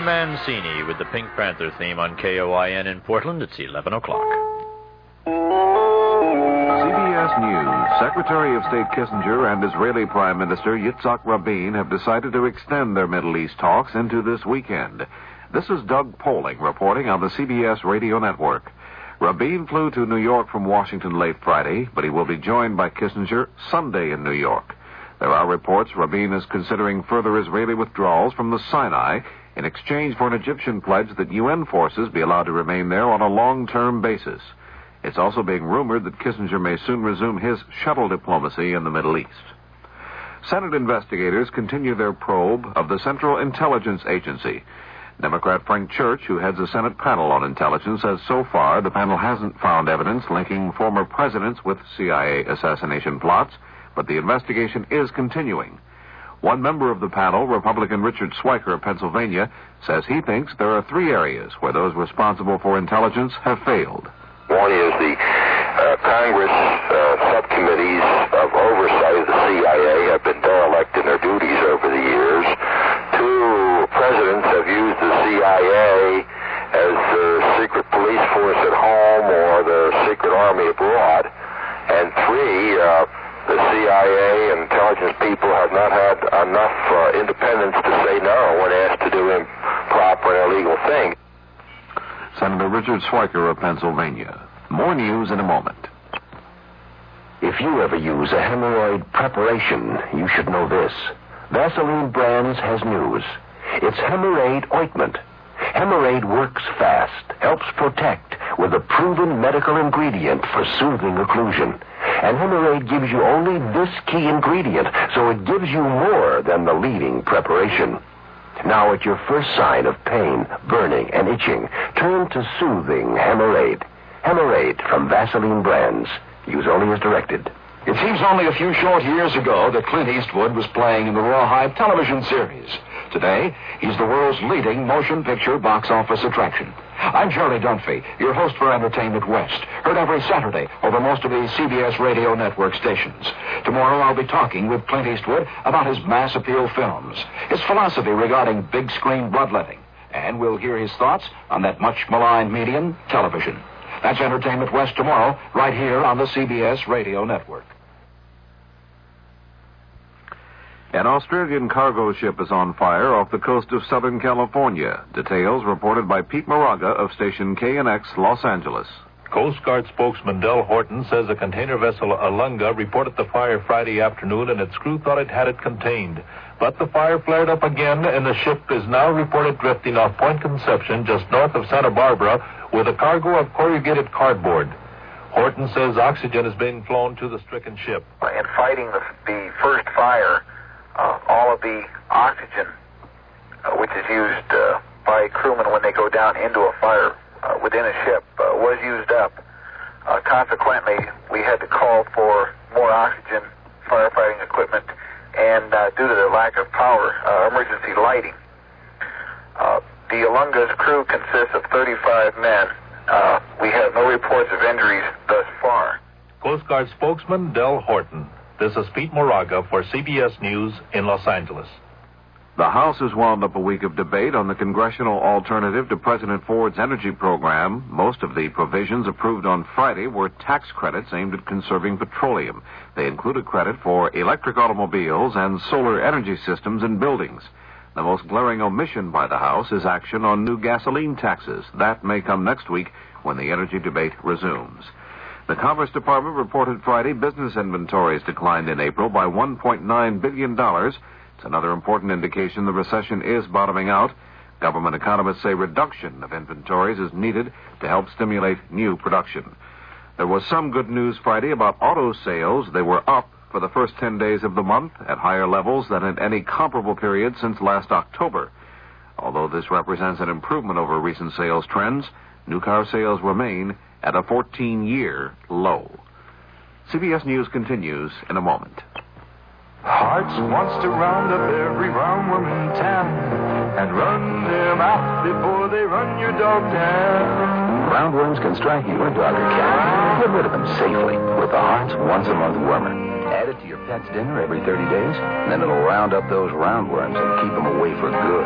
Mancini with the Pink Panther theme on KOIN in Portland. It's 11 o'clock. CBS News. Secretary of State Kissinger and Israeli Prime Minister Yitzhak Rabin have decided to extend their Middle East talks into this weekend. This is Doug Poling reporting on the CBS radio network. Rabin flew to New York from Washington late Friday, but he will be joined by Kissinger Sunday in New York. There are reports Rabin is considering further Israeli withdrawals from the Sinai in exchange for an Egyptian pledge that UN forces be allowed to remain there on a long-term basis. It's also being rumored that Kissinger may soon resume his shuttle diplomacy in the Middle East. Senate investigators continue their probe of the Central Intelligence Agency. Democrat Frank Church, who heads a Senate panel on intelligence, says so far the panel hasn't found evidence linking former presidents with CIA assassination plots, but the investigation is continuing. One member of the panel, Republican Richard Swiker of Pennsylvania, says he thinks there are three areas where those responsible for intelligence have failed. One is the Congress subcommittees of oversight of the CIA have been derelict in their duties over the years. Two, presidents have used the CIA as their secret police force at home or their secret army abroad. And three, the CIA and intelligence people have not had enough independence to say no when asked to do improper and illegal things. Senator Richard Swiker of Pennsylvania. More news in a moment. If you ever use a hemorrhoid preparation, you should know this. Vaseline Brands has news. It's Hemorrhoid ointment. Hemorrhoid works fast, helps protect with a proven medical ingredient for soothing occlusion. And Hemorrhoid gives you only this key ingredient, so it gives you more than the leading preparation. Now, at your first sign of pain, burning, and itching, turn to soothing Hemorrhoid. Hemorrhoid from Vaseline Brands. Use only as directed. It seems only a few short years ago that Clint Eastwood was playing in the Rawhide television series. Today, he's the world's leading motion picture box office attraction. I'm Jerry Dunphy, your host for Entertainment West, heard every Saturday over most of the CBS radio network stations. Tomorrow I'll be talking with Clint Eastwood about his mass appeal films, his philosophy regarding big screen bloodletting, and we'll hear his thoughts on that much maligned medium, television. That's Entertainment West tomorrow, right here on the CBS radio network. An Australian cargo ship is on fire off the coast of Southern California. Details reported by Pete Moraga of station KNX Los Angeles. Coast Guard spokesman Del Horton says a container vessel Alunga reported the fire Friday afternoon and its crew thought it had it contained. But the fire flared up again and the ship is now reported drifting off Point Conception just north of Santa Barbara with a cargo of corrugated cardboard. Horton says oxygen is being flown to the stricken ship. In fighting the first fire, all of the oxygen, which is used by crewmen when they go down into a fire within a ship, was used up. Consequently, we had to call for more oxygen, firefighting equipment, and due to the lack of power, emergency lighting. The Alunga's crew consists of 35 men. We have no reports of injuries thus far. Coast Guard spokesman Del Horton. This is Pete Moraga for CBS News in Los Angeles. The House has wound up a week of debate on the congressional alternative to President Ford's energy program. Most of the provisions approved on Friday were tax credits aimed at conserving petroleum. They included credit for electric automobiles and solar energy systems in buildings. The most glaring omission by the House is action on new gasoline taxes. That may come next week when the energy debate resumes. The Commerce Department reported Friday business inventories declined in April by $1.9 billion. It's another important indication the recession is bottoming out. Government economists say reduction of inventories is needed to help stimulate new production. There was some good news Friday about auto sales. They were up for the first 10 days of the month at higher levels than at any comparable period since last October. Although this represents an improvement over recent sales trends, new car sales remain at a 14-year low. CBS News continues in a moment. Hearts wants to round up every roundworm in town and run them out before they run your dog down. Roundworms can strike you or dog or cat. Get rid of them safely with the Hearts Once a Month Wormer. Add it to your pet's dinner every 30 days, and then it'll round up those roundworms and keep them away for good.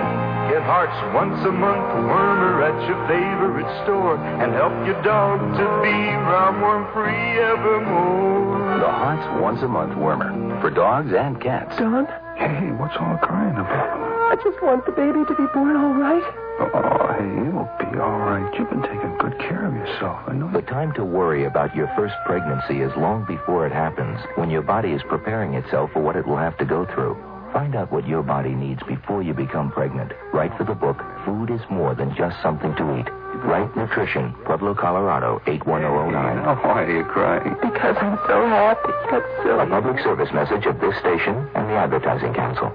Get Hearts Once a Month Wormer at your favorite store and help your dog to be roundworm-free evermore. The Hearts Once a Month Wormer for dogs and cats. Don? Hey, what's all the crying about? I just want the baby to be born all right. Oh, hey, it'll be all right. You've been taking good care of yourself. I know. The time to worry about your first pregnancy is long before it happens, when your body is preparing itself for what it will have to go through. Find out what your body needs before you become pregnant. Write for the book, Food is More Than Just Something to Eat. Write Nutrition, Pueblo, Colorado, 81009. Oh, why are you crying? Because I'm so happy. That's silly. A public service message of this station and the Advertising Council.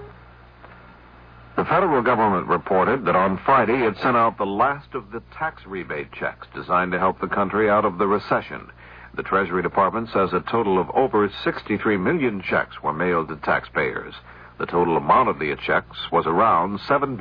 The federal government reported that on Friday it sent out the last of the tax rebate checks designed to help the country out of the recession. The Treasury Department says a total of over 63 million checks were mailed to taxpayers. The total amount of the checks was around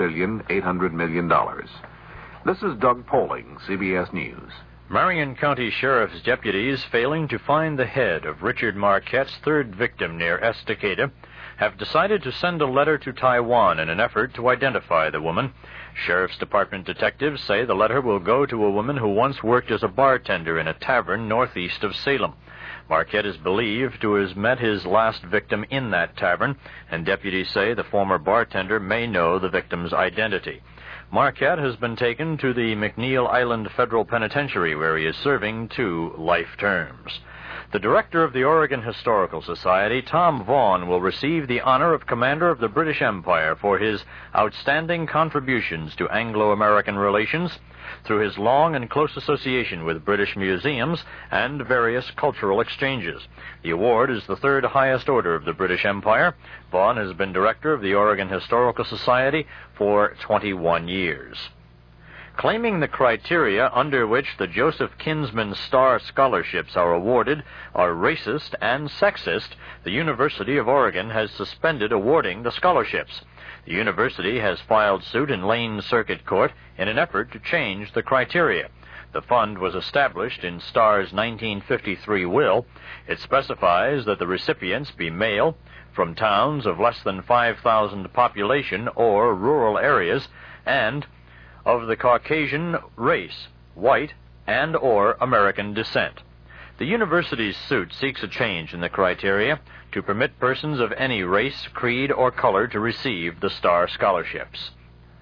$7.8 billion. This is Doug Poling, CBS News. Marion County Sheriff's deputies failing to find the head of Richard Marquette's third victim near Estacada have decided to send a letter to Taiwan in an effort to identify the woman. Sheriff's Department detectives say the letter will go to a woman who once worked as a bartender in a tavern northeast of Salem. Marquette is believed to have met his last victim in that tavern, and deputies say the former bartender may know the victim's identity. Marquette has been taken to the McNeil Island Federal Penitentiary, where he is serving 2 life terms. The director of the Oregon Historical Society, Tom Vaughan, will receive the honor of Commander of the British Empire for his outstanding contributions to Anglo-American relations through his long and close association with British museums and various cultural exchanges. The award is the 3rd highest order of the British Empire. Vaughan has been director of the Oregon Historical Society for 21 years. Claiming the criteria under which the Joseph Kinsman Star Scholarships are awarded are racist and sexist, the University of Oregon has suspended awarding the scholarships. The university has filed suit in Lane Circuit Court in an effort to change the criteria. The fund was established in Starr's 1953 will. It specifies that the recipients be male, from towns of less than 5,000 population or rural areas, and of the Caucasian race, white and or American descent. The university's suit seeks a change in the criteria to permit persons of any race, creed, or color to receive the Star Scholarships.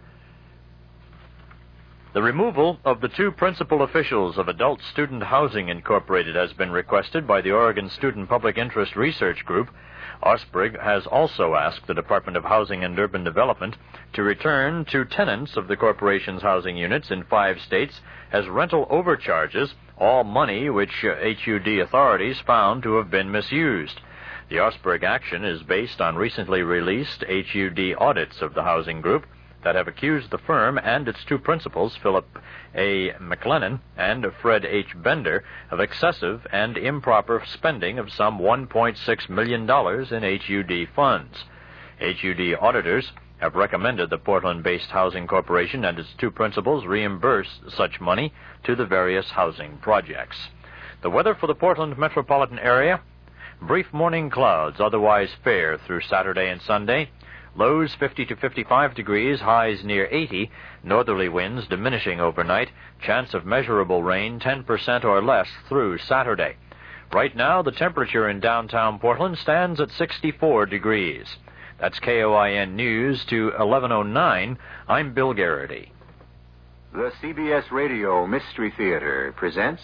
The removal of the 2 principal officials of Adult Student Housing Incorporated has been requested by the Oregon Student Public Interest Research Group. Osprey has also asked the Department of Housing and Urban Development to return to tenants of the corporation's housing units in 5 states as rental overcharges, all money which HUD authorities found to have been misused. The Osprey action is based on recently released HUD audits of the housing group that have accused the firm and its 2 principals, Philip A. McLennan and Fred H. Bender, of excessive and improper spending of some $1.6 million in HUD funds. HUD auditors have recommended the Portland-based Housing Corporation and its 2 principals reimburse such money to the various housing projects. The weather for the Portland metropolitan area: brief morning clouds, otherwise fair through Saturday and Sunday. Lows 50 to 55 degrees, highs near 80, northerly winds diminishing overnight, chance of measurable rain 10% or less through Saturday. Right now, the temperature in downtown Portland stands at 64 degrees. That's KOIN News to 1109. I'm Bill Garrity. The CBS Radio Mystery Theater presents...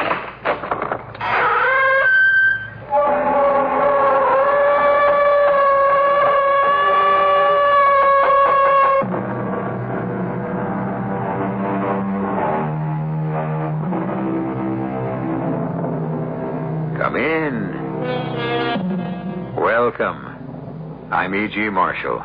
Come in. Welcome. I'm E.G. Marshall.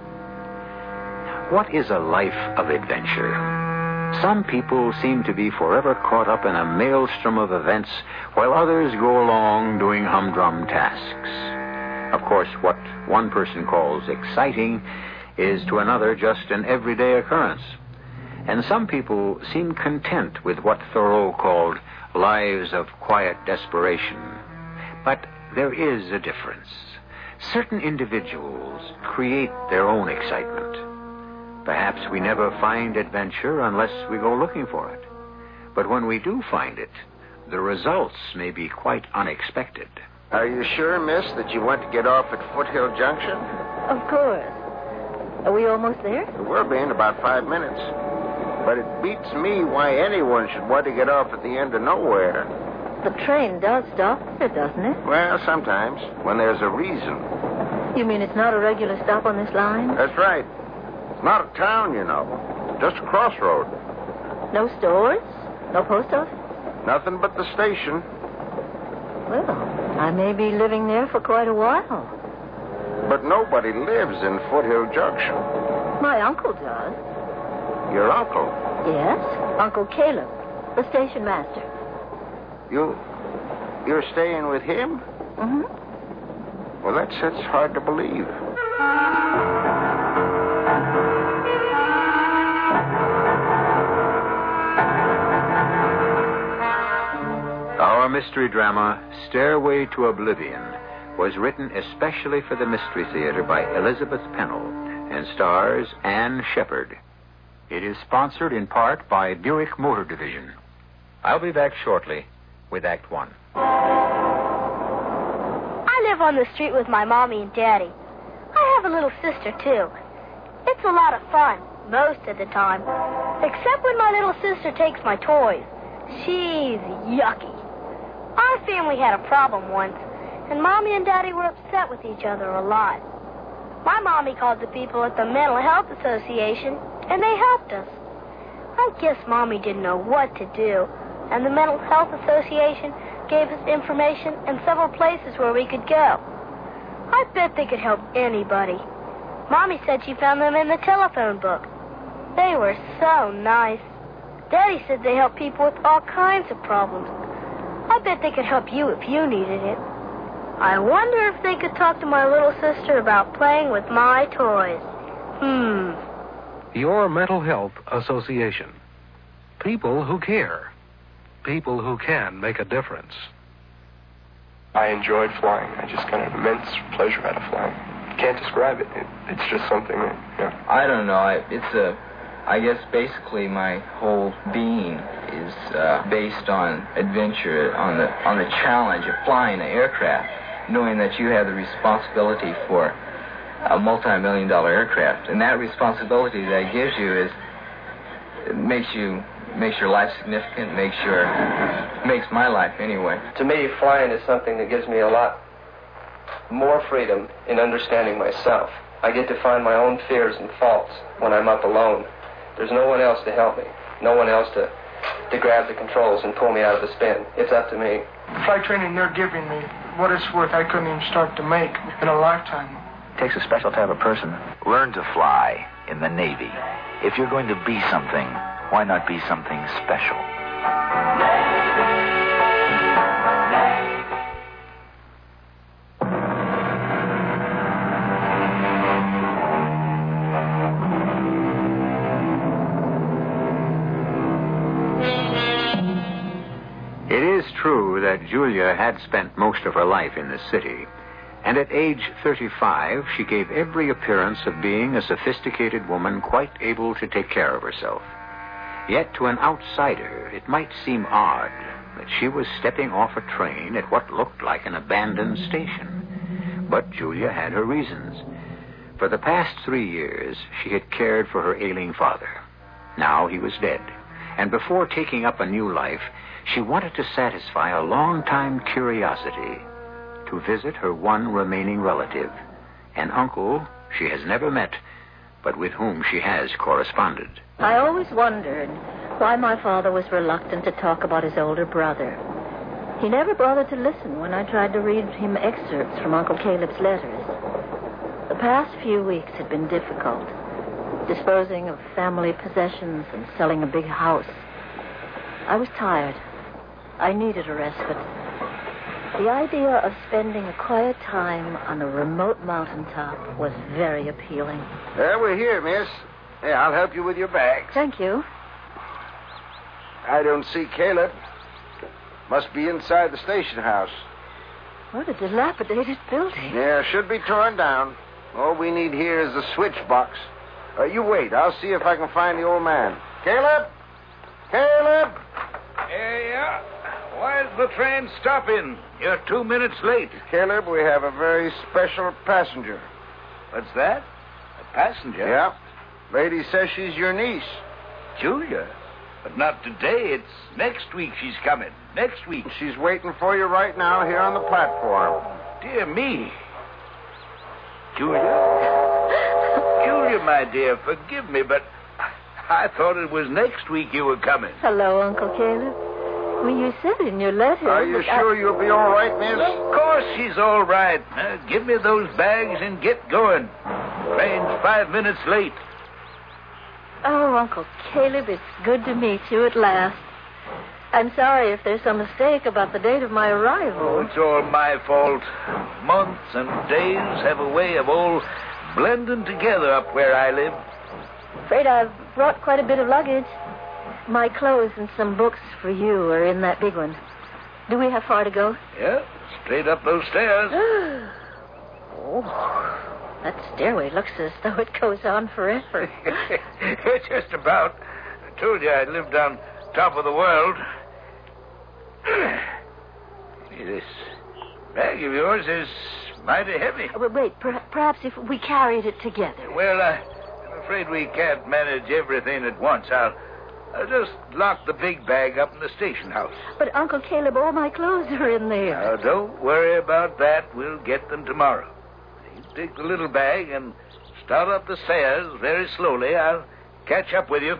What is a life of adventure? Some people seem to be forever caught up in a maelstrom of events, while others go along doing humdrum tasks. Of course, what one person calls exciting is to another just an everyday occurrence. And some people seem content with what Thoreau called lives of quiet desperation. But there is a difference. Certain individuals create their own excitement. Perhaps we never find adventure unless we go looking for it. But when we do find it, the results may be quite unexpected. Are you sure, miss, that you want to get off at Foothill Junction? Of course. Are we almost there? We'll be in about 5 minutes. But it beats me why anyone should want to get off at the end of nowhere. The train does stop there, doesn't it? Well, sometimes, when there's a reason. You mean it's not a regular stop on this line? That's right. It's not a town, you know. Just a crossroad. No stores? No post office? Nothing but the station. Well, I may be living there for quite a while. But nobody lives in Foothill Junction. My uncle does. Your uncle? Yes, Uncle Caleb, the station master. You're staying with him? Mm-hmm. Well, that's hard to believe. Our mystery drama, Stairway to Oblivion, was written especially for the Mystery Theater by Elizabeth Pennell and stars Anne Shepard. It is sponsored in part by Buick Motor Division. I'll be back shortly with Act One. I live on the street with my mommy and daddy. I have a little sister, too. It's a lot of fun, most of the time. Except when my little sister takes my toys. She's yucky. Our family had a problem once, and Mommy and Daddy were upset with each other a lot. My mommy called the people at the Mental Health Association, and they helped us. I guess Mommy didn't know what to do, and the Mental Health Association gave us information and several places where we could go. I bet they could help anybody. Mommy said she found them in the telephone book. They were so nice. Daddy said they help people with all kinds of problems. I bet they could help you if you needed it. I wonder if they could talk to my little sister about playing with my toys. Your Mental Health Association. People who care. People who can make a difference. I enjoyed flying. I just got an immense pleasure out of flying. Can't describe it. It's just something that, I don't know. I guess basically my whole being is based on adventure, on the challenge of flying an aircraft, knowing that you have the responsibility for a multi-million-dollar aircraft, and that responsibility that it gives you makes your life significant, makes my life anyway. To me, flying is something that gives me a lot more freedom in understanding myself. I get to find my own fears and faults when I'm up alone. There's no one else to help me, no one else to grab the controls and pull me out of the spin. It's up to me. Flight training they're giving me, what it's worth, I couldn't even start to make in a lifetime. It takes a special type of person. Learn to fly in the Navy. If you're going to be something, why not be something special? It is true that Julia had spent most of her life in the city, and at age 35, she gave every appearance of being a sophisticated woman quite able to take care of herself. Yet to an outsider, it might seem odd that she was stepping off a train at what looked like an abandoned station. But Julia had her reasons. For the past 3 years, she had cared for her ailing father. Now he was dead, and before taking up a new life, she wanted to satisfy a long-time curiosity to visit her one remaining relative, an uncle she has never met, but with whom she has corresponded. I always wondered why my father was reluctant to talk about his older brother. He never bothered to listen when I tried to read him excerpts from Uncle Caleb's letters. The past few weeks had been difficult, disposing of family possessions and selling a big house. I was tired. I needed a respite. The idea of spending a quiet time on a remote mountaintop was very appealing. We're here, miss. Hey, I'll help you with your bags. Thank you. I don't see Caleb. Must be inside the station house. What a dilapidated building. Yeah, should be torn down. All we need here is a switch box. You wait. I'll see if I can find the old man. Caleb? Caleb? Yeah. Why is the train stopping? You're 2 minutes late. Caleb, we have a very special passenger. What's that? A passenger? Yeah. Lady says she's your niece. Julia? But not today. It's next week she's coming. Next week. She's waiting for you right now here on the platform. Dear me. Julia? Julia, my dear, forgive me, but I thought it was next week you were coming. Hello, Uncle Caleb. Well, you said in your letter... Are you sure you'll be all right, miss? Of course she's all right. Give me those bags and get going. Train's 5 minutes late. Oh, Uncle Caleb, it's good to meet you at last. I'm sorry if there's some mistake about the date of my arrival. It's all my fault. Months and days have a way of all blending together up where I live. Afraid I've brought quite a bit of luggage. My clothes and some books for you are in that big one. Do we have far to go? Yeah, straight up those stairs. Oh, that stairway looks as though it goes on forever. Just about. I told you I lived on top of the world. This bag of yours is mighty heavy. Wait, perhaps if we carried it together. Well, I'm afraid we can't manage everything at once. I'll just lock the big bag up in the station house. But, Uncle Caleb, all my clothes are in there. Now, don't worry about that. We'll get them tomorrow. You take the little bag and start up the stairs very slowly. I'll catch up with you.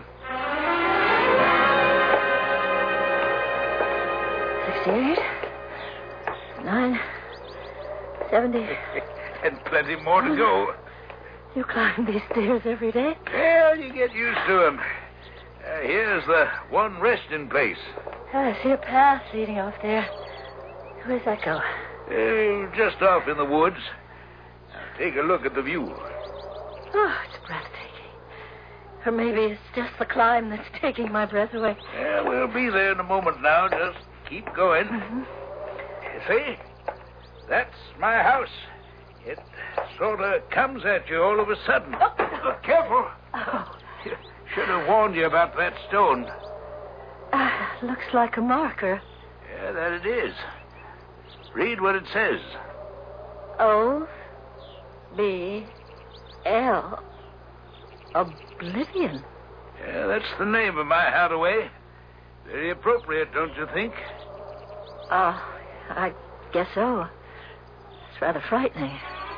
68, 9, 70. And plenty more to go. You climb these stairs every day? Well, you get used to them. Here's the one resting place. I see a path leading off there. Where's that go? Just off in the woods. Now, take a look at the view. Oh, it's breathtaking. Or maybe it's just the climb that's taking my breath away. Yeah, we'll be there in a moment now. Just keep going. Mm-hmm. See? That's my house. It sort of comes at you all of a sudden. Oh. Careful. Oh. Should have warned you about that stone. Looks like a marker. Yeah, that it is. Read what it says. O-B-L. Oblivion. Yeah, that's the name of my hideaway. Very appropriate, don't you think? I guess so. It's rather frightening.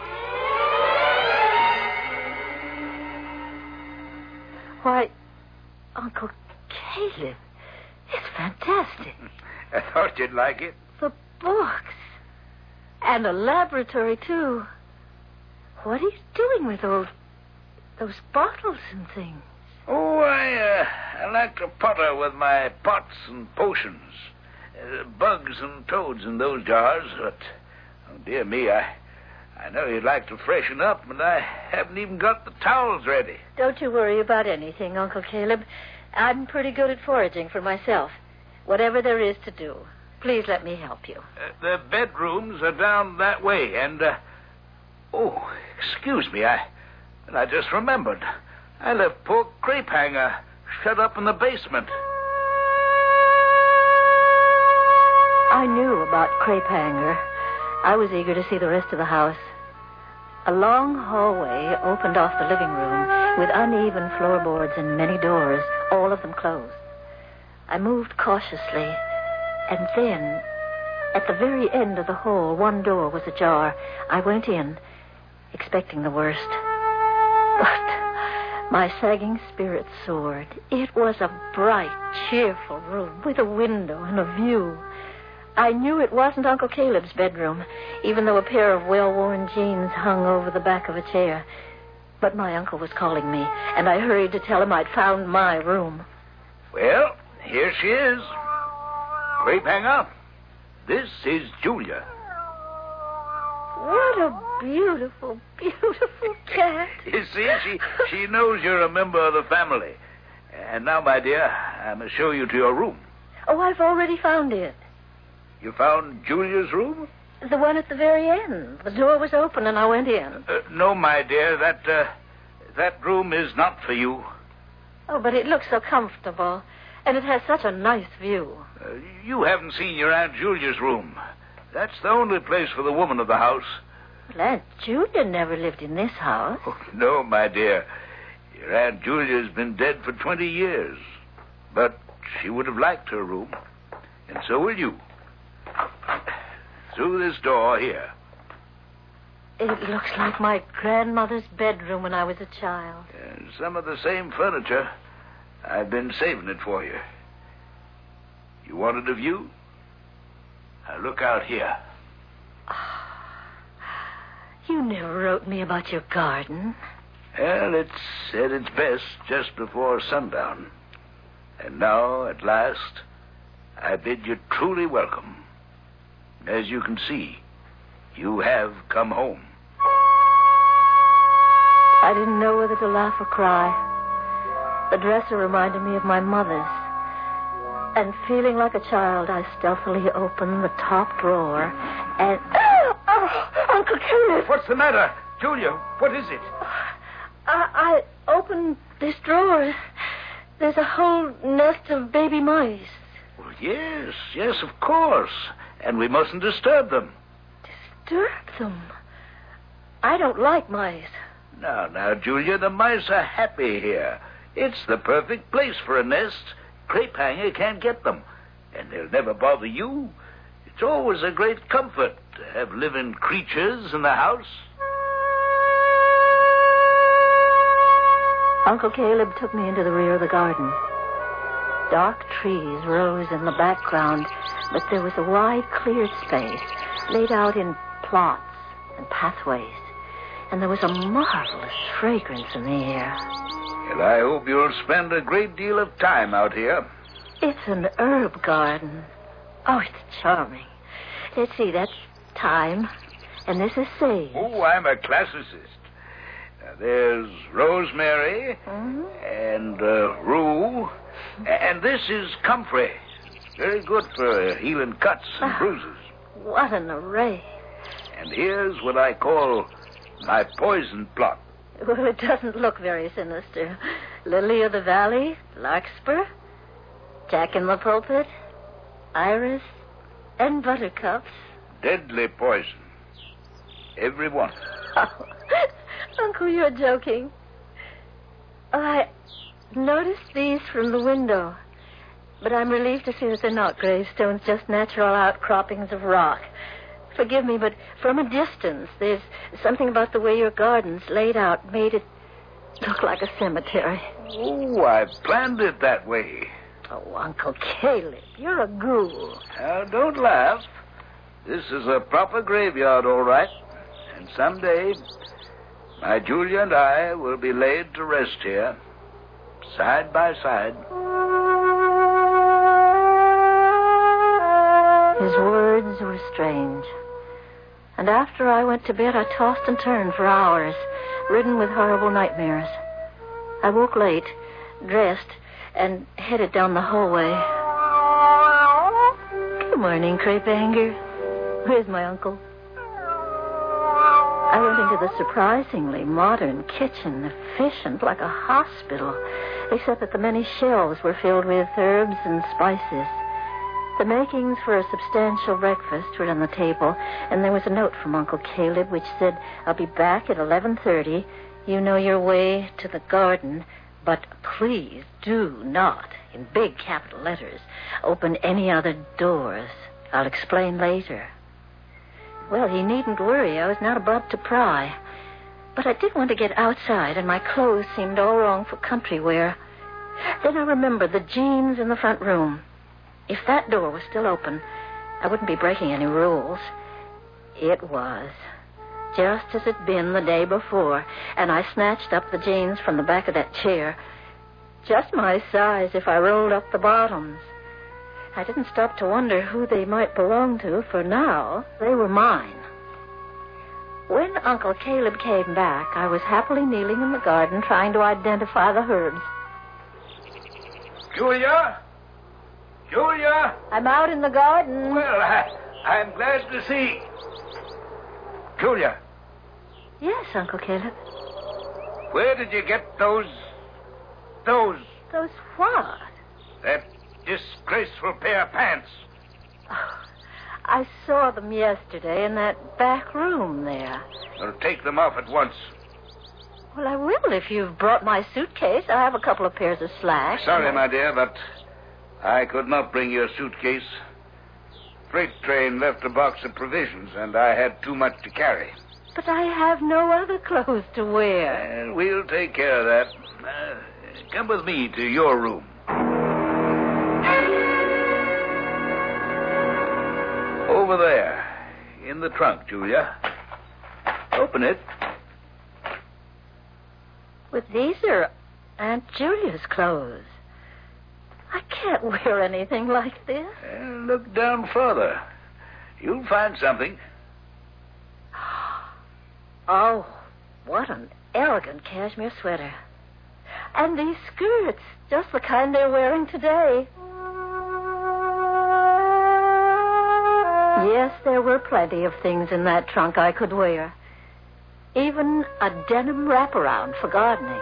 Why, Uncle Caleb, it's fantastic. I thought you'd like it. The books. And a laboratory, too. What are you doing with those bottles and things? Oh, I like to potter with my pots and potions. Bugs and toads in those jars, but, oh, dear me, I know you'd like to freshen up, and I haven't even got the towels ready. Don't you worry about anything, Uncle Caleb. I'm pretty good at foraging for myself. Whatever there is to do, please let me help you. The bedrooms are down that way, and, oh, excuse me, I just remembered. I left poor Crepe Hanger shut up in the basement. I knew about Crepe Hanger. I was eager to see the rest of the house. A long hallway opened off the living room with uneven floorboards and many doors, all of them closed. I moved cautiously, and then, at the very end of the hall, one door was ajar. I went in, expecting the worst. But my sagging spirit soared. It was a bright, cheerful room with a window and a view. I knew it wasn't Uncle Caleb's bedroom, even though a pair of well-worn jeans hung over the back of a chair. But my uncle was calling me, and I hurried to tell him I'd found my room. Well, here she is. Crepe Hanger, this is Julia. What a beautiful, beautiful cat. You see, she knows you're a member of the family. And now, my dear, I must show you to your room. Oh, I've already found it. You found Julia's room? The one at the very end. The door was open and I went in. No, my dear, that room is not for you. Oh, but it looks so comfortable. And it has such a nice view. You haven't seen your Aunt Julia's room. That's the only place for the woman of the house. Well, Aunt Julia never lived in this house. Oh, no, my dear. Your Aunt Julia's been dead for 20 years. But she would have liked her room. And so will you. Through this door here. It looks like my grandmother's bedroom when I was a child. And some of the same furniture. I've been saving it for you. You wanted a view? Now look out here. You never wrote me about your garden. Well, it's at its best just before sundown. And now, at last, I bid you truly welcome. As you can see, you have come home. I didn't know whether to laugh or cry. The dresser reminded me of my mother's. And feeling like a child, I stealthily opened the top drawer and... Oh, Uncle Caleb! What's the matter? Julia, what is it? I opened this drawer. There's a whole nest of baby mice. Well, yes, of course. And we mustn't disturb them. Disturb them? I don't like mice. Now, Julia, the mice are happy here. It's the perfect place for a nest. Crepe hanger can't get them. And they'll never bother you. It's always a great comfort to have living creatures in the house. Uncle Caleb took me into the rear of the garden. Dark trees rose in the background, but there was a wide, cleared space laid out in plots and pathways. And there was a marvelous fragrance in the air. Well, I hope you'll spend a great deal of time out here. It's an herb garden. Oh, it's charming. Let's see, that's thyme. And this is sage. Oh, I'm a classicist. Now, there's rosemary and rue. And this is comfrey. Very good for healing cuts and bruises. What an array. And here's what I call my poison plot. Well, it doesn't look very sinister. Lily of the Valley, larkspur, Jack in the Pulpit, iris, and buttercups. Deadly poison. Every one. Oh, Uncle, you're joking. I noticed these from the window, but I'm relieved to see that they're not gravestones, just natural outcroppings of rock. Forgive me, but from a distance, there's something about the way your garden's laid out made it look like a cemetery. Oh, I planned it that way. Oh, Uncle Caleb, you're a ghoul. Now, don't laugh. This is a proper graveyard, all right. And someday, my Julia and I will be laid to rest here, side by side. His words were strange. And after I went to bed, I tossed and turned for hours, ridden with horrible nightmares. I woke late, dressed, and headed down the hallway. Good morning, Crepe Hanger. Where's my uncle? I went into the surprisingly modern kitchen, efficient like a hospital, except that the many shelves were filled with herbs and spices. The makings for a substantial breakfast were on the table, and there was a note from Uncle Caleb which said, I'll be back at 11:30. You know your way to the garden, but please do not, in big capital letters, open any other doors. I'll explain later. Well, he needn't worry. I was not about to pry. But I did want to get outside, and my clothes seemed all wrong for country wear. Then I remembered the jeans in the front room. If that door was still open, I wouldn't be breaking any rules. It was, just as it'd been the day before, and I snatched up the jeans from the back of that chair. Just my size if I rolled up the bottoms. I didn't stop to wonder who they might belong to, for now they were mine. When Uncle Caleb came back, I was happily kneeling in the garden trying to identify the herbs. Julia? Julia? I'm out in the garden. Well, I'm glad to see. Julia. Yes, Uncle Caleb. Where did you get those... Those what? That disgraceful pair of pants? Oh, I saw them yesterday in that back room there. Well, take them off at once. Well, I will if you've brought my suitcase. I have a couple of pairs of slacks. Sorry, my dear, but I could not bring your suitcase. Freight train left a box of provisions, and I had too much to carry. But I have no other clothes to wear. We'll take care of that. Come with me to your room. Over there, in the trunk, Julia. Open it. But these are Aunt Julia's clothes. I can't wear anything like this. Look down further. You'll find something. Oh, what an elegant cashmere sweater. And these skirts, just the kind they're wearing today. Yes, there were plenty of things in that trunk I could wear. Even a denim wraparound for gardening.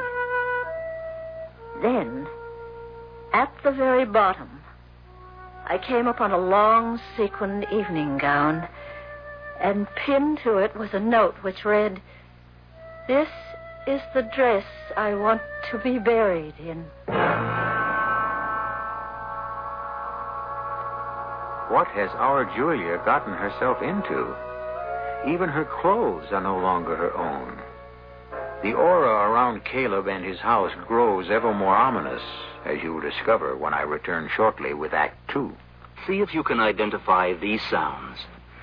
Then, at the very bottom, I came upon a long sequined evening gown, and pinned to it was a note which read, "This is the dress I want to be buried in." What has our Julia gotten herself into? Even her clothes are no longer her own. The aura around Caleb and his house grows ever more ominous, as you will discover when I return shortly with Act 2. See if you can identify these sounds.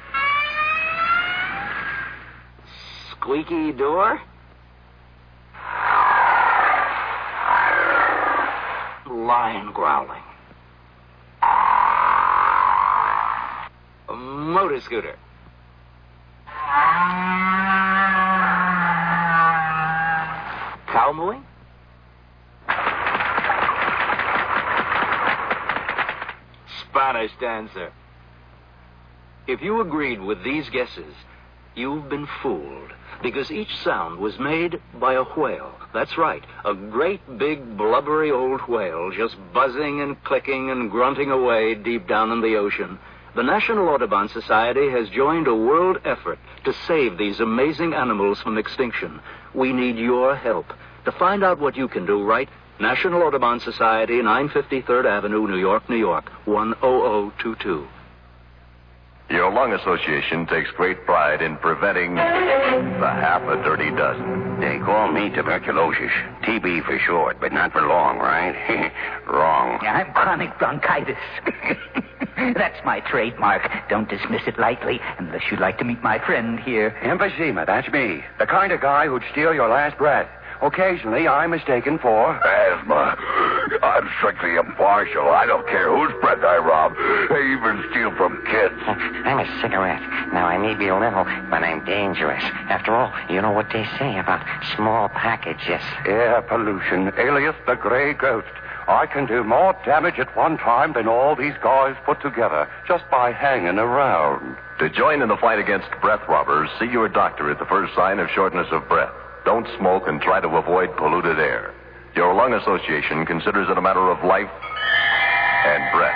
Squeaky door. Lion growling. A motor scooter. Cow mooing? Spanish dancer. If you agreed with these guesses, you've been fooled, because each sound was made by a whale. That's right, a great big blubbery old whale just buzzing and clicking and grunting away deep down in the ocean. The National Audubon Society has joined a world effort to save these amazing animals from extinction. We need your help. To find out what you can do, write National Audubon Society, 953rd Avenue, New York, New York, 10022. Your Lung Association takes great pride in preventing the half a dirty dozen. They call me tuberculosis. TB for short, but not for long, right? Wrong. I'm chronic bronchitis. That's my trademark. Don't dismiss it lightly, unless you'd like to meet my friend here. Emphysema, that's me. The kind of guy who'd steal your last breath. Occasionally, I'm mistaken for... Asthma. I'm strictly impartial. I don't care whose breath I rob. I even steal from kids. I'm a cigarette. Now, I may be a little, but I'm dangerous. After all, you know what they say about small packages. Air pollution, alias the gray ghost. I can do more damage at one time than all these guys put together, just by hanging around. To join in the fight against breath robbers, see your doctor at the first sign of shortness of breath. Don't smoke and try to avoid polluted air. Your Lung Association considers it a matter of life and breath.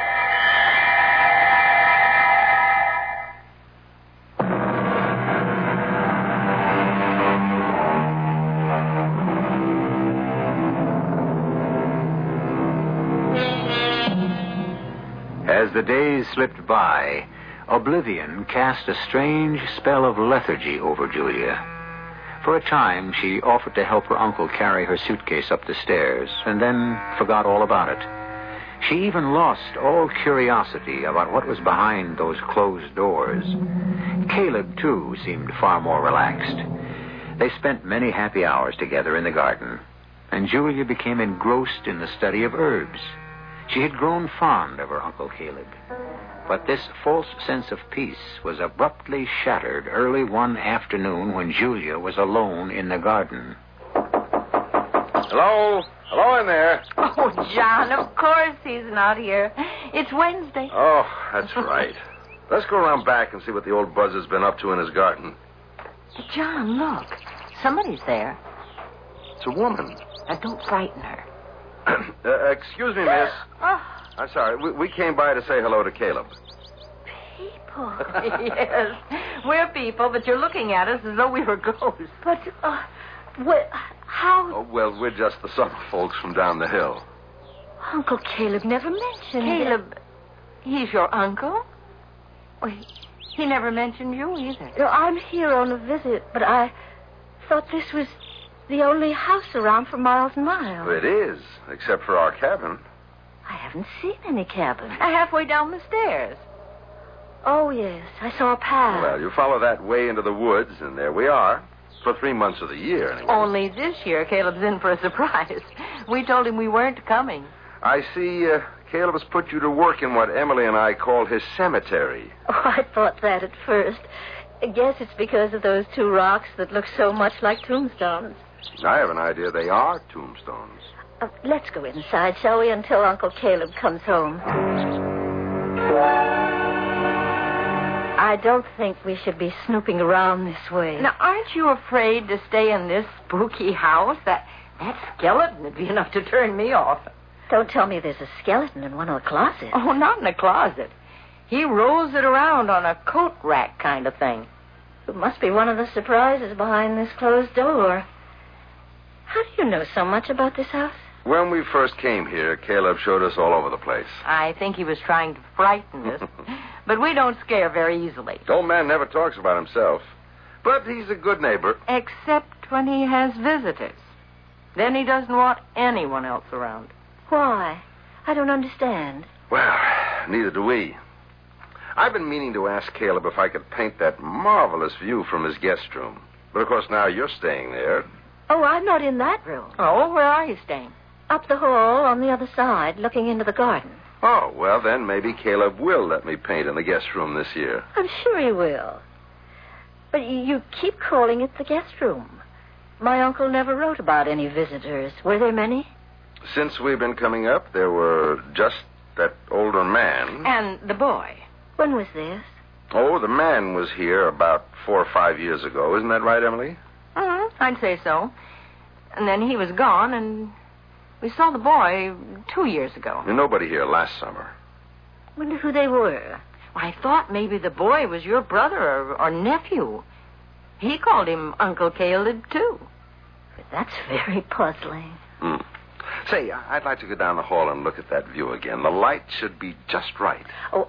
As the days slipped by, oblivion cast a strange spell of lethargy over Julia. For a time, she offered to help her uncle carry her suitcase up the stairs, and then forgot all about it. She even lost all curiosity about what was behind those closed doors. Caleb, too, seemed far more relaxed. They spent many happy hours together in the garden, and Julia became engrossed in the study of herbs. She had grown fond of her Uncle Caleb. But this false sense of peace was abruptly shattered early one afternoon when Julia was alone in the garden. Hello? Hello in there. Oh, John, of course he's not here. It's Wednesday. Oh, that's right. Let's go around back and see what the old buzz has been up to in his garden. John, look. Somebody's there. It's a woman. Now, don't frighten her. Excuse me, miss. Oh. I'm sorry. We came by to say hello to Caleb. People. Yes, we're people, but you're looking at us as though we were ghosts. But, how... Oh, well, we're just the summer folks from down the hill. Uncle Caleb never mentioned Caleb, he's your uncle? Well, he never mentioned you either. No, I'm here on a visit, but I thought this was the only house around for miles and miles. It is, except for our cabin. I haven't seen any cabin. Halfway down the stairs. Oh, yes, I saw a path. Well, you follow that way into the woods, and there we are. For 3 months of the year, anyway. Only this year, Caleb's in for a surprise. We told him we weren't coming. I see Caleb has put you to work in what Emily and I call his cemetery. Oh, I thought that at first. I guess it's because of those 2 rocks that look so much like tombstones. I have an idea they are tombstones. Let's go inside, shall we, until Uncle Caleb comes home. I don't think we should be snooping around this way. Now, aren't you afraid to stay in this spooky house? That skeleton would be enough to turn me off. Don't tell me there's a skeleton in one of the closets. Oh, not in a closet. He rolls it around on a coat rack kind of thing. It must be one of the surprises behind this closed door. How do you know so much about this house? When we first came here, Caleb showed us all over the place. I think he was trying to frighten us. But we don't scare very easily. The old man never talks about himself. But he's a good neighbor. Except when he has visitors. Then he doesn't want anyone else around. Why? I don't understand. Well, neither do we. I've been meaning to ask Caleb if I could paint that marvelous view from his guest room. But, of course, now you're staying there. Oh, I'm not in that room. Oh, where are you staying? Up the hall on the other side, looking into the garden. Oh, well, then maybe Caleb will let me paint in the guest room this year. I'm sure he will. But you keep calling it the guest room. My uncle never wrote about any visitors. Were there many? Since we've been coming up, there were just that older man. And the boy. When was this? Oh, the man was here about 4 or 5 years ago. Isn't that right, Emily? I'd say so. And then he was gone, and we saw the boy 2 years ago. And nobody here last summer. Wonder who they were. Well, I thought maybe the boy was your brother or nephew. He called him Uncle Caleb, too. But that's very puzzling. Say, I'd like to go down the hall and look at that view again. The light should be just right. Oh,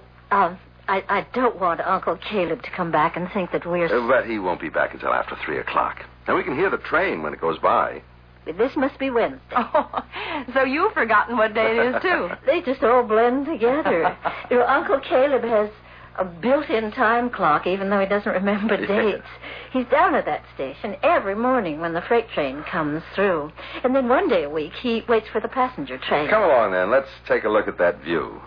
I don't want Uncle Caleb to come back and think that we're... But he won't be back until after 3 o'clock. And we can hear the train when it goes by. This must be Wednesday. Oh, so you've forgotten what day it is, too. They just all blend together. Your Uncle Caleb has a built-in time clock, even though he doesn't remember dates. He's down at that station every morning when the freight train comes through. And then one day a week, he waits for the passenger train. Come along, then. Let's take a look at that view.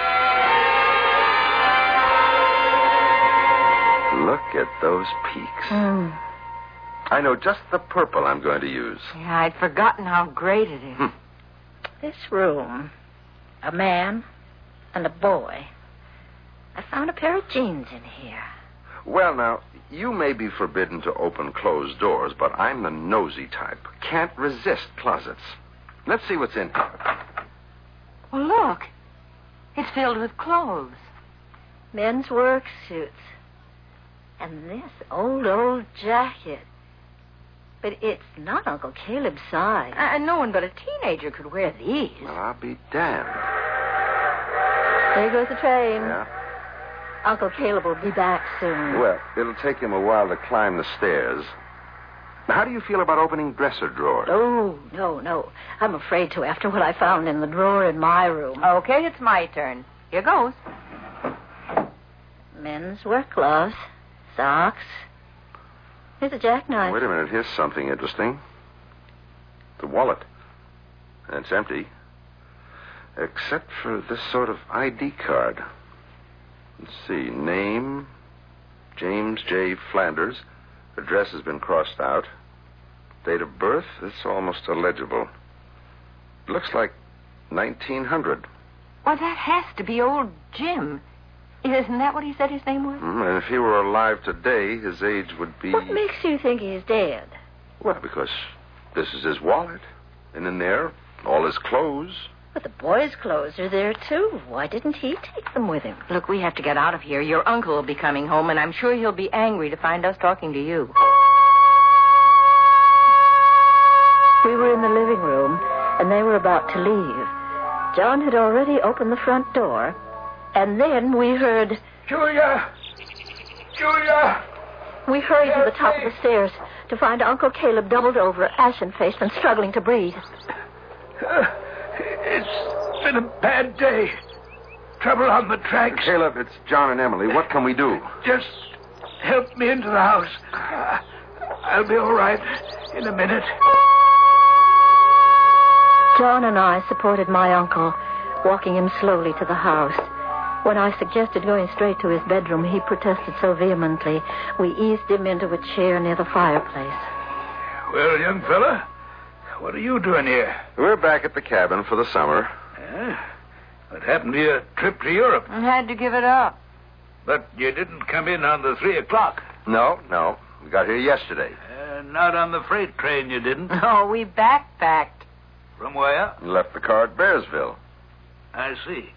Look at those peaks. I know just the purple I'm going to use. Yeah, I'd forgotten how great it is. This room, a man and a boy. I found a pair of jeans in here. Well, now, you may be forbidden to open closed doors, but I'm the nosy type. Can't resist closets. Let's see what's in here. Well, look. It's filled with clothes. Men's work suits. And this old jacket. But it's not Uncle Caleb's size. No one but a teenager could wear these. Well, I'll be damned. There goes the train. Yeah? Uncle Caleb will be back soon. Well, it'll take him a while to climb the stairs. How do you feel about opening dresser drawers? Oh, no. I'm afraid to after what I found in the drawer in my room. Okay, it's my turn. Here goes. Men's work gloves, socks. Here's a jackknife. Wait a minute. Here's something interesting. The wallet. And it's empty. Except for this sort of ID card. Let's see. Name, James J. Flanders. Address has been crossed out. Date of birth, it's almost illegible. Looks like 1900. Well, that has to be old Jim. Isn't that what he said his name was? And if he were alive today, his age would be... What makes you think he's dead? Well, because this is his wallet. And in there, all his clothes. But the boy's clothes are there, too. Why didn't he take them with him? Look, we have to get out of here. Your uncle will be coming home, and I'm sure he'll be angry to find us talking to you. We were in the living room, and they were about to leave. John had already opened the front door, and then we heard... Julia! Julia! We hurried to the top of the stairs to find Uncle Caleb doubled over, ashen-faced, and struggling to breathe. It's been a bad day. Trouble on the tracks. Caleb, it's John and Emily. What can we do? Just help me into the house. I'll be all right in a minute. John and I supported my uncle, walking him slowly to the house. When I suggested going straight to his bedroom, he protested so vehemently, we eased him into a chair near the fireplace. Well, young fella, what are you doing here? We're back at the cabin for the summer. What happened to your trip to Europe? I had to give it up. But you didn't come in on the 3 o'clock. No. We got here yesterday. Not on the freight train, you didn't? No, we backpacked. From where? You left the car at Bearsville. I see.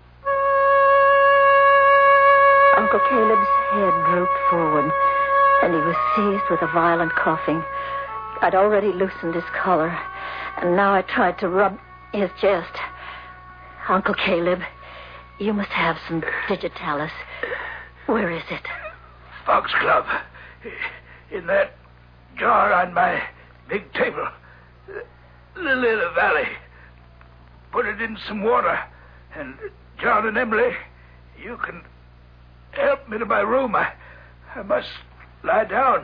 Uncle Caleb's head drooped forward, and he was seized with a violent coughing. I'd already loosened his collar, and now I tried to rub his chest. Uncle Caleb, you must have some digitalis. Where is it? Foxglove. In that jar on my big table. Lily of the Valley. Put it in some water. And John and Emily, you can help me to my room. I must lie down.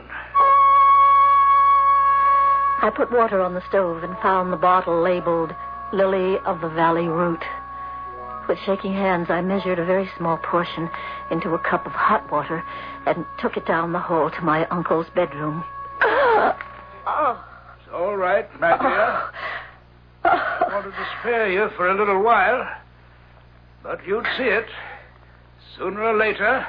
I put water on the stove and found the bottle labeled Lily of the Valley Root. With shaking hands, I measured a very small portion into a cup of hot water and took it down the hall to my uncle's bedroom. It's all right, my dear. I wanted to spare you for a little while, but you'd see it sooner or later.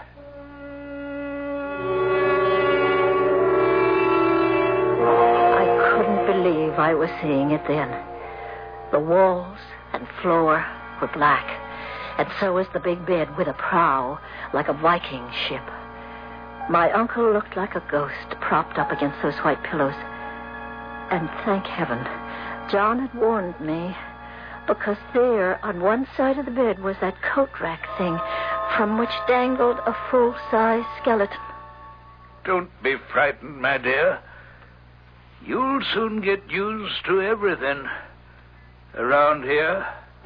I couldn't believe I was seeing it then. The walls and floor were black, and so was the big bed with a prow like a Viking ship. My uncle looked like a ghost propped up against those white pillows. And thank heaven, John had warned me, because there on one side of the bed was that coat rack thing from which dangled a full-size skeleton. Don't be frightened, my dear. You'll soon get used to everything around here.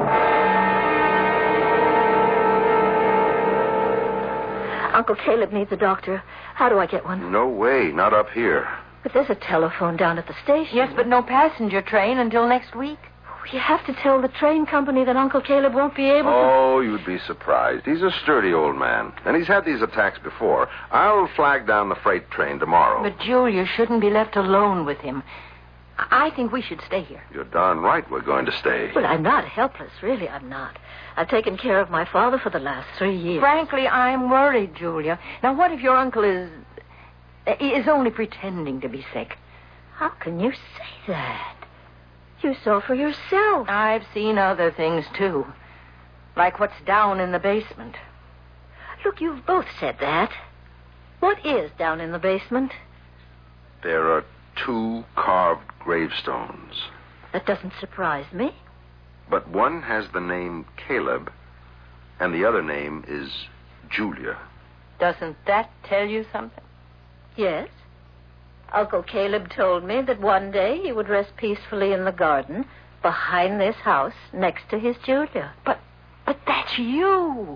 Uncle Caleb needs a doctor. How do I get one? No way, not up here. But there's a telephone down at the station. Yes, but no passenger train until next week. You have to tell the train company that Uncle Caleb won't be able to... Oh, you'd be surprised. He's a sturdy old man, and he's had these attacks before. I'll flag down the freight train tomorrow. But Julia shouldn't be left alone with him. I think we should stay here. You're darn right we're going to stay. Well, I'm not helpless. Really, I'm not. I've taken care of my father for the last 3 years. Frankly, I'm worried, Julia. Now, what if your uncle is only pretending to be sick? How can you say that? You saw for yourself. I've seen other things, too. Like what's down in the basement. Look, you've both said that. What is down in the basement? There are 2 carved gravestones. That doesn't surprise me. But one has the name Caleb, and the other name is Julia. Doesn't that tell you something? Yes. Uncle Caleb told me that one day he would rest peacefully in the garden behind this house next to his Julia. But that's you.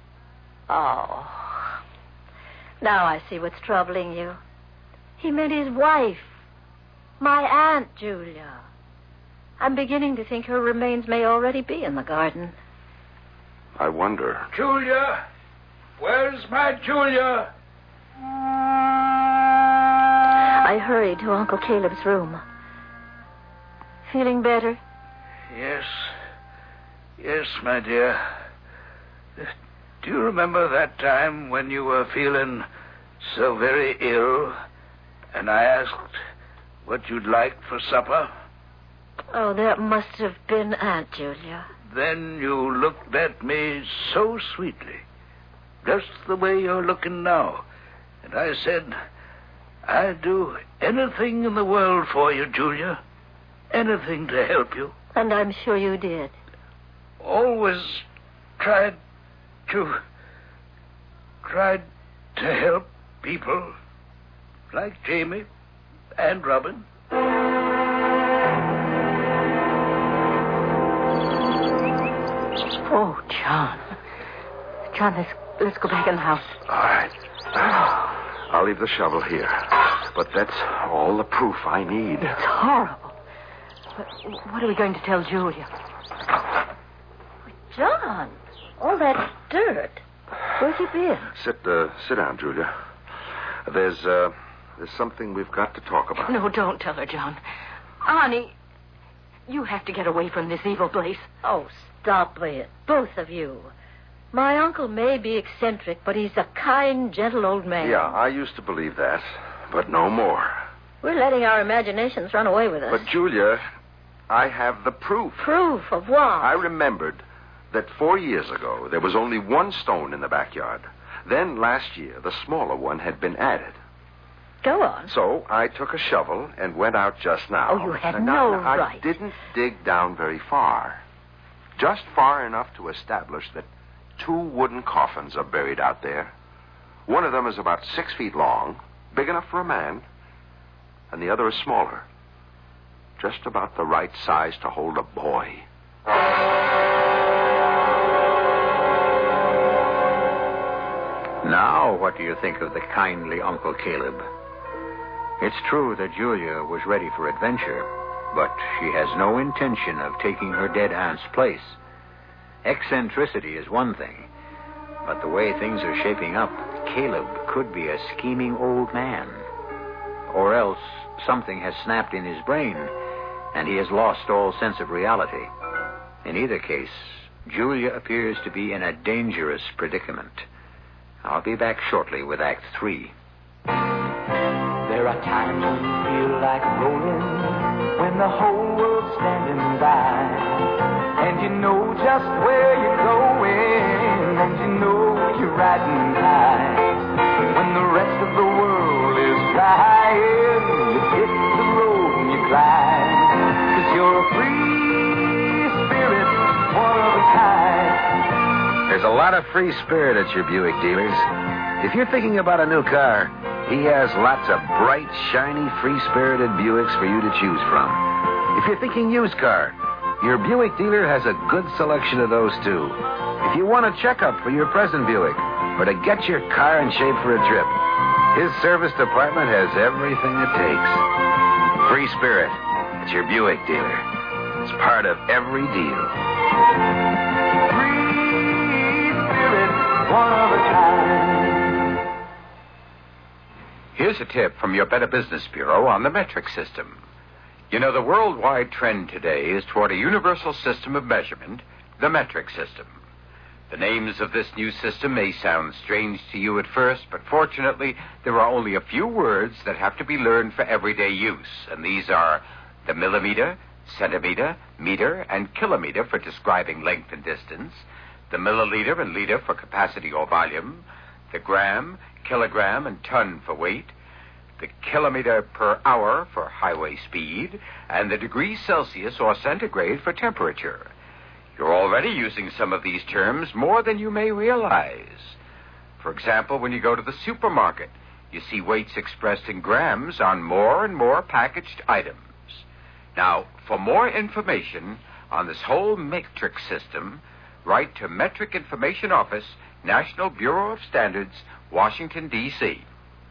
Oh. Now I see what's troubling you. He meant his wife, my Aunt Julia. I'm beginning to think her remains may already be in the garden. I wonder. Julia! Where's my Julia? I hurried to Uncle Caleb's room. Feeling better? Yes. Yes, my dear. Do you remember that time when you were feeling so very ill, and I asked what you'd like for supper? Oh, that must have been Aunt Julia. Then you looked at me so sweetly, just the way you're looking now. And I said, I'd do anything in the world for you, Julia. Anything to help you. And I'm sure you did. Always tried to help people like Jamie and Robin. Oh, John. John, let's go back in the house. All right. I'll leave the shovel here. But that's all the proof I need. It's horrible. But what are we going to tell Julia? John, all that dirt. Where's you been? Sit down, Julia. There's something we've got to talk about. No, don't tell her, John. Arnie, you have to get away from this evil place. Oh, stop it, both of you. My uncle may be eccentric, but he's a kind, gentle old man. Yeah, I used to believe that, but no more. We're letting our imaginations run away with us. But, Julia, I have the proof. Proof of what? I remembered that 4 years ago there was only one stone in the backyard. Then, last year, the smaller one had been added. Go on. So I took a shovel and went out just now. Oh, you had no right. I didn't dig down very far. Just far enough to establish that 2 wooden coffins are buried out there. One of them is about 6 feet long, big enough for a man, and the other is smaller. Just about the right size to hold a boy. Now, what do you think of the kindly Uncle Caleb? It's true that Julia was ready for adventure, but she has no intention of taking her dead aunt's place. Eccentricity is one thing, but the way things are shaping up, Caleb could be a scheming old man. Or else something has snapped in his brain, and he has lost all sense of reality. In either case, Julia appears to be in a dangerous predicament. I'll be back shortly with Act 3. There are times when you feel like rolling, when the whole world's standing by, and you know just where you're going, and you know you're riding high. When the rest of the world is flying, you hit the road and you climb, 'cause you're a free spirit, one of a kind. There's a lot of free spirit at your Buick dealers. If you're thinking about a new car, he has lots of bright, shiny, free-spirited Buicks for you to choose from. If you're thinking used car, your Buick dealer has a good selection of those, too. If you want a checkup for your present Buick, or to get your car in shape for a trip, his service department has everything it takes. Free spirit at your Buick dealer. It's part of every deal. One of a kind. Here's a tip from your Better Business Bureau on the metric system. You know, the worldwide trend today is toward a universal system of measurement, the metric system. The names of this new system may sound strange to you at first, but fortunately, there are only a few words that have to be learned for everyday use, and these are the millimeter, centimeter, meter, and kilometer for describing length and distance, the milliliter and liter for capacity or volume, the gram, kilogram, and ton for weight, the kilometer per hour for highway speed, and the degrees Celsius or centigrade for temperature. You're already using some of these terms more than you may realize. For example, when you go to the supermarket, you see weights expressed in grams on more and more packaged items. Now, for more information on this whole metric system, write to Metric Information Office, National Bureau of Standards, Washington, D.C.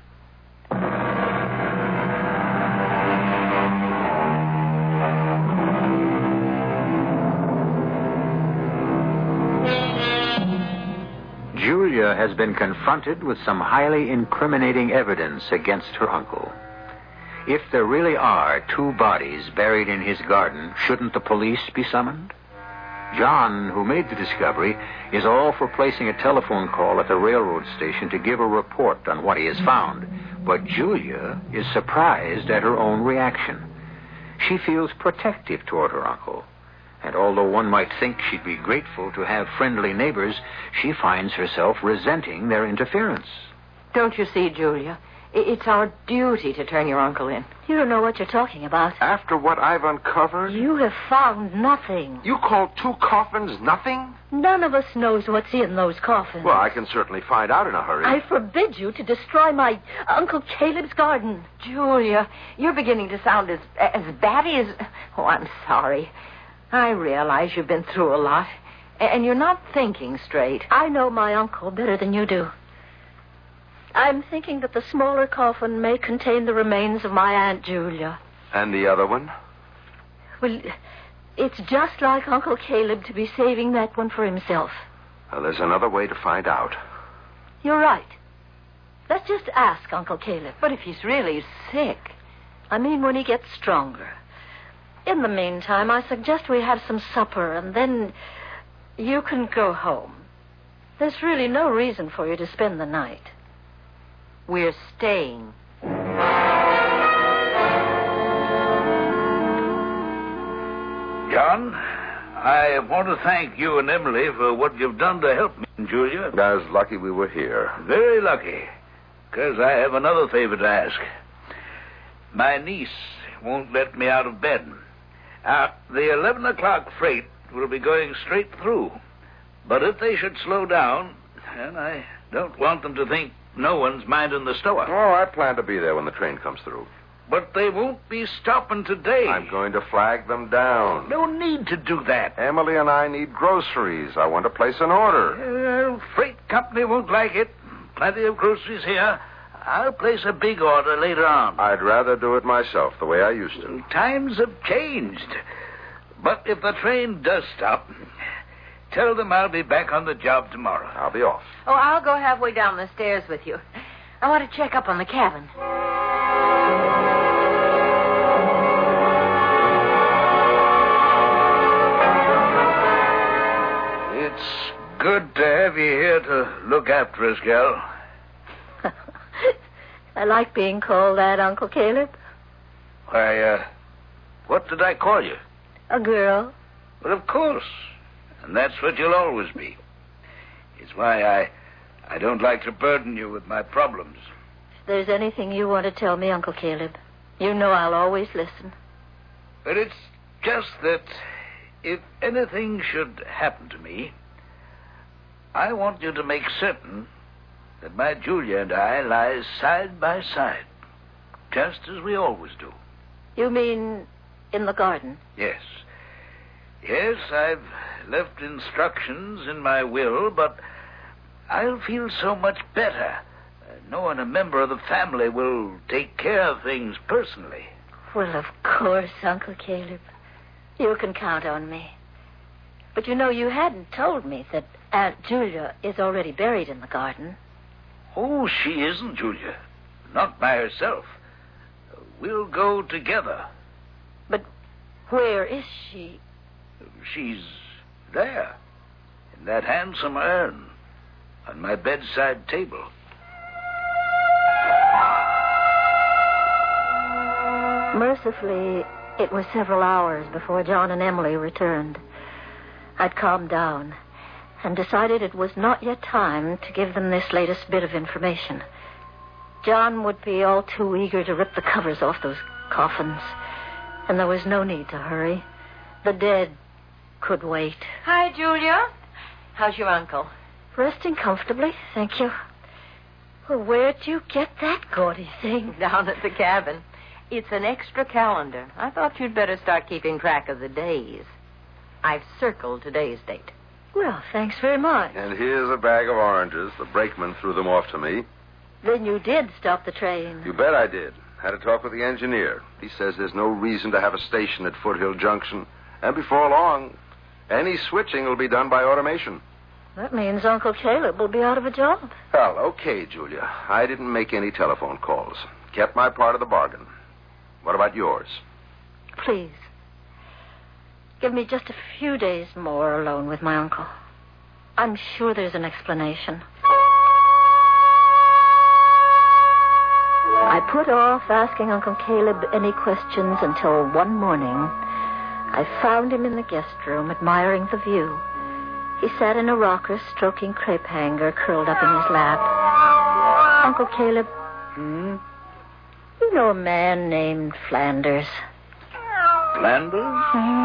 Julia has been confronted with some highly incriminating evidence against her uncle. If there really are 2 bodies buried in his garden, shouldn't the police be summoned? John, who made the discovery, is all for placing a telephone call at the railroad station to give a report on what he has found. But Julia is surprised at her own reaction. she feels protective toward her uncle. And although one might think she'd be grateful to have friendly neighbors, she finds herself resenting their interference. Don't you see, Julia? It's our duty to turn your uncle in. You don't know what you're talking about. After what I've uncovered? You have found nothing. You call 2 coffins nothing? None of us knows what's in those coffins. Well, I can certainly find out in a hurry. I forbid you to destroy my Uncle Caleb's garden. Julia, you're beginning to sound as batty as... Oh, I'm sorry. I realize you've been through a lot, and you're not thinking straight. I know my uncle better than you do. I'm thinking that the smaller coffin may contain the remains of my Aunt Julia. And the other one? Well, it's just like Uncle Caleb to be saving that one for himself. Well, there's another way to find out. You're right. Let's just ask Uncle Caleb. But if he's really sick... I mean when he gets stronger. In the meantime, I suggest we have some supper, and then you can go home. There's really no reason for you to spend the night. We're staying. John, I want to thank you and Emily for what you've done to help me and Julia. I was lucky we were here. Very lucky, because I have another favor to ask. My niece won't let me out of bed. The 11 o'clock freight will be going straight through. But if they should slow down, and I don't want them to think no one's minding the store. Oh, I plan to be there when the train comes through. But they won't be stopping today. I'm going to flag them down. No need to do that. Emily and I need groceries. I want to place an order. Freight company won't like it. Plenty of groceries here. I'll place a big order later on. I'd rather do it myself, the way I used to. Times have changed. But if the train does stop, tell them I'll be back on the job tomorrow. I'll be off. Oh, I'll go halfway down the stairs with you. I want to check up on the cabin. It's good to have you here to look after us, gal. I like being called that, Uncle Caleb. Why, what did I call you? A girl. Well, of course. And that's what you'll always be. It's why I don't like to burden you with my problems. If there's anything you want to tell me, Uncle Caleb, you know I'll always listen. But it's just that if anything should happen to me, I want you to make certain that my Julia and I lie side by side, just as we always do. You mean in the garden? Yes. Yes, I've left instructions in my will, but I'll feel so much better knowing a member of the family will take care of things personally. Well, of course, Uncle Caleb. You can count on me. But you know, you hadn't told me that Aunt Julia is already buried in the garden. Oh, she isn't, Julia. Not by herself. We'll go together. But where is she? She's there, in that handsome urn, on my bedside table. Mercifully, it was several hours before John and Emily returned. I'd calmed down and decided it was not yet time to give them this latest bit of information. John would be all too eager to rip the covers off those coffins, and there was no need to hurry. The dead could wait. Hi, Julia. How's your uncle? Resting comfortably, thank you. Well, where'd you get that gaudy thing? Down at the cabin. It's an extra calendar. I thought you'd better start keeping track of the days. I've circled today's date. Well, thanks very much. And here's a bag of oranges. The brakeman threw them off to me. Then you did stop the train. You bet I did. Had a talk with the engineer. He says there's no reason to have a station at Foothill Junction. And before long, any switching will be done by automation. That means Uncle Caleb will be out of a job. Well, okay, Julia. I didn't make any telephone calls. Kept my part of the bargain. What about yours? Please. Give me just a few days more alone with my uncle. I'm sure there's an explanation. I put off asking Uncle Caleb any questions until one morning I found him in the guest room admiring the view. He sat in a rocker stroking crepe hanger curled up in his lap. Uncle Caleb, you know a man named Flanders? Flanders?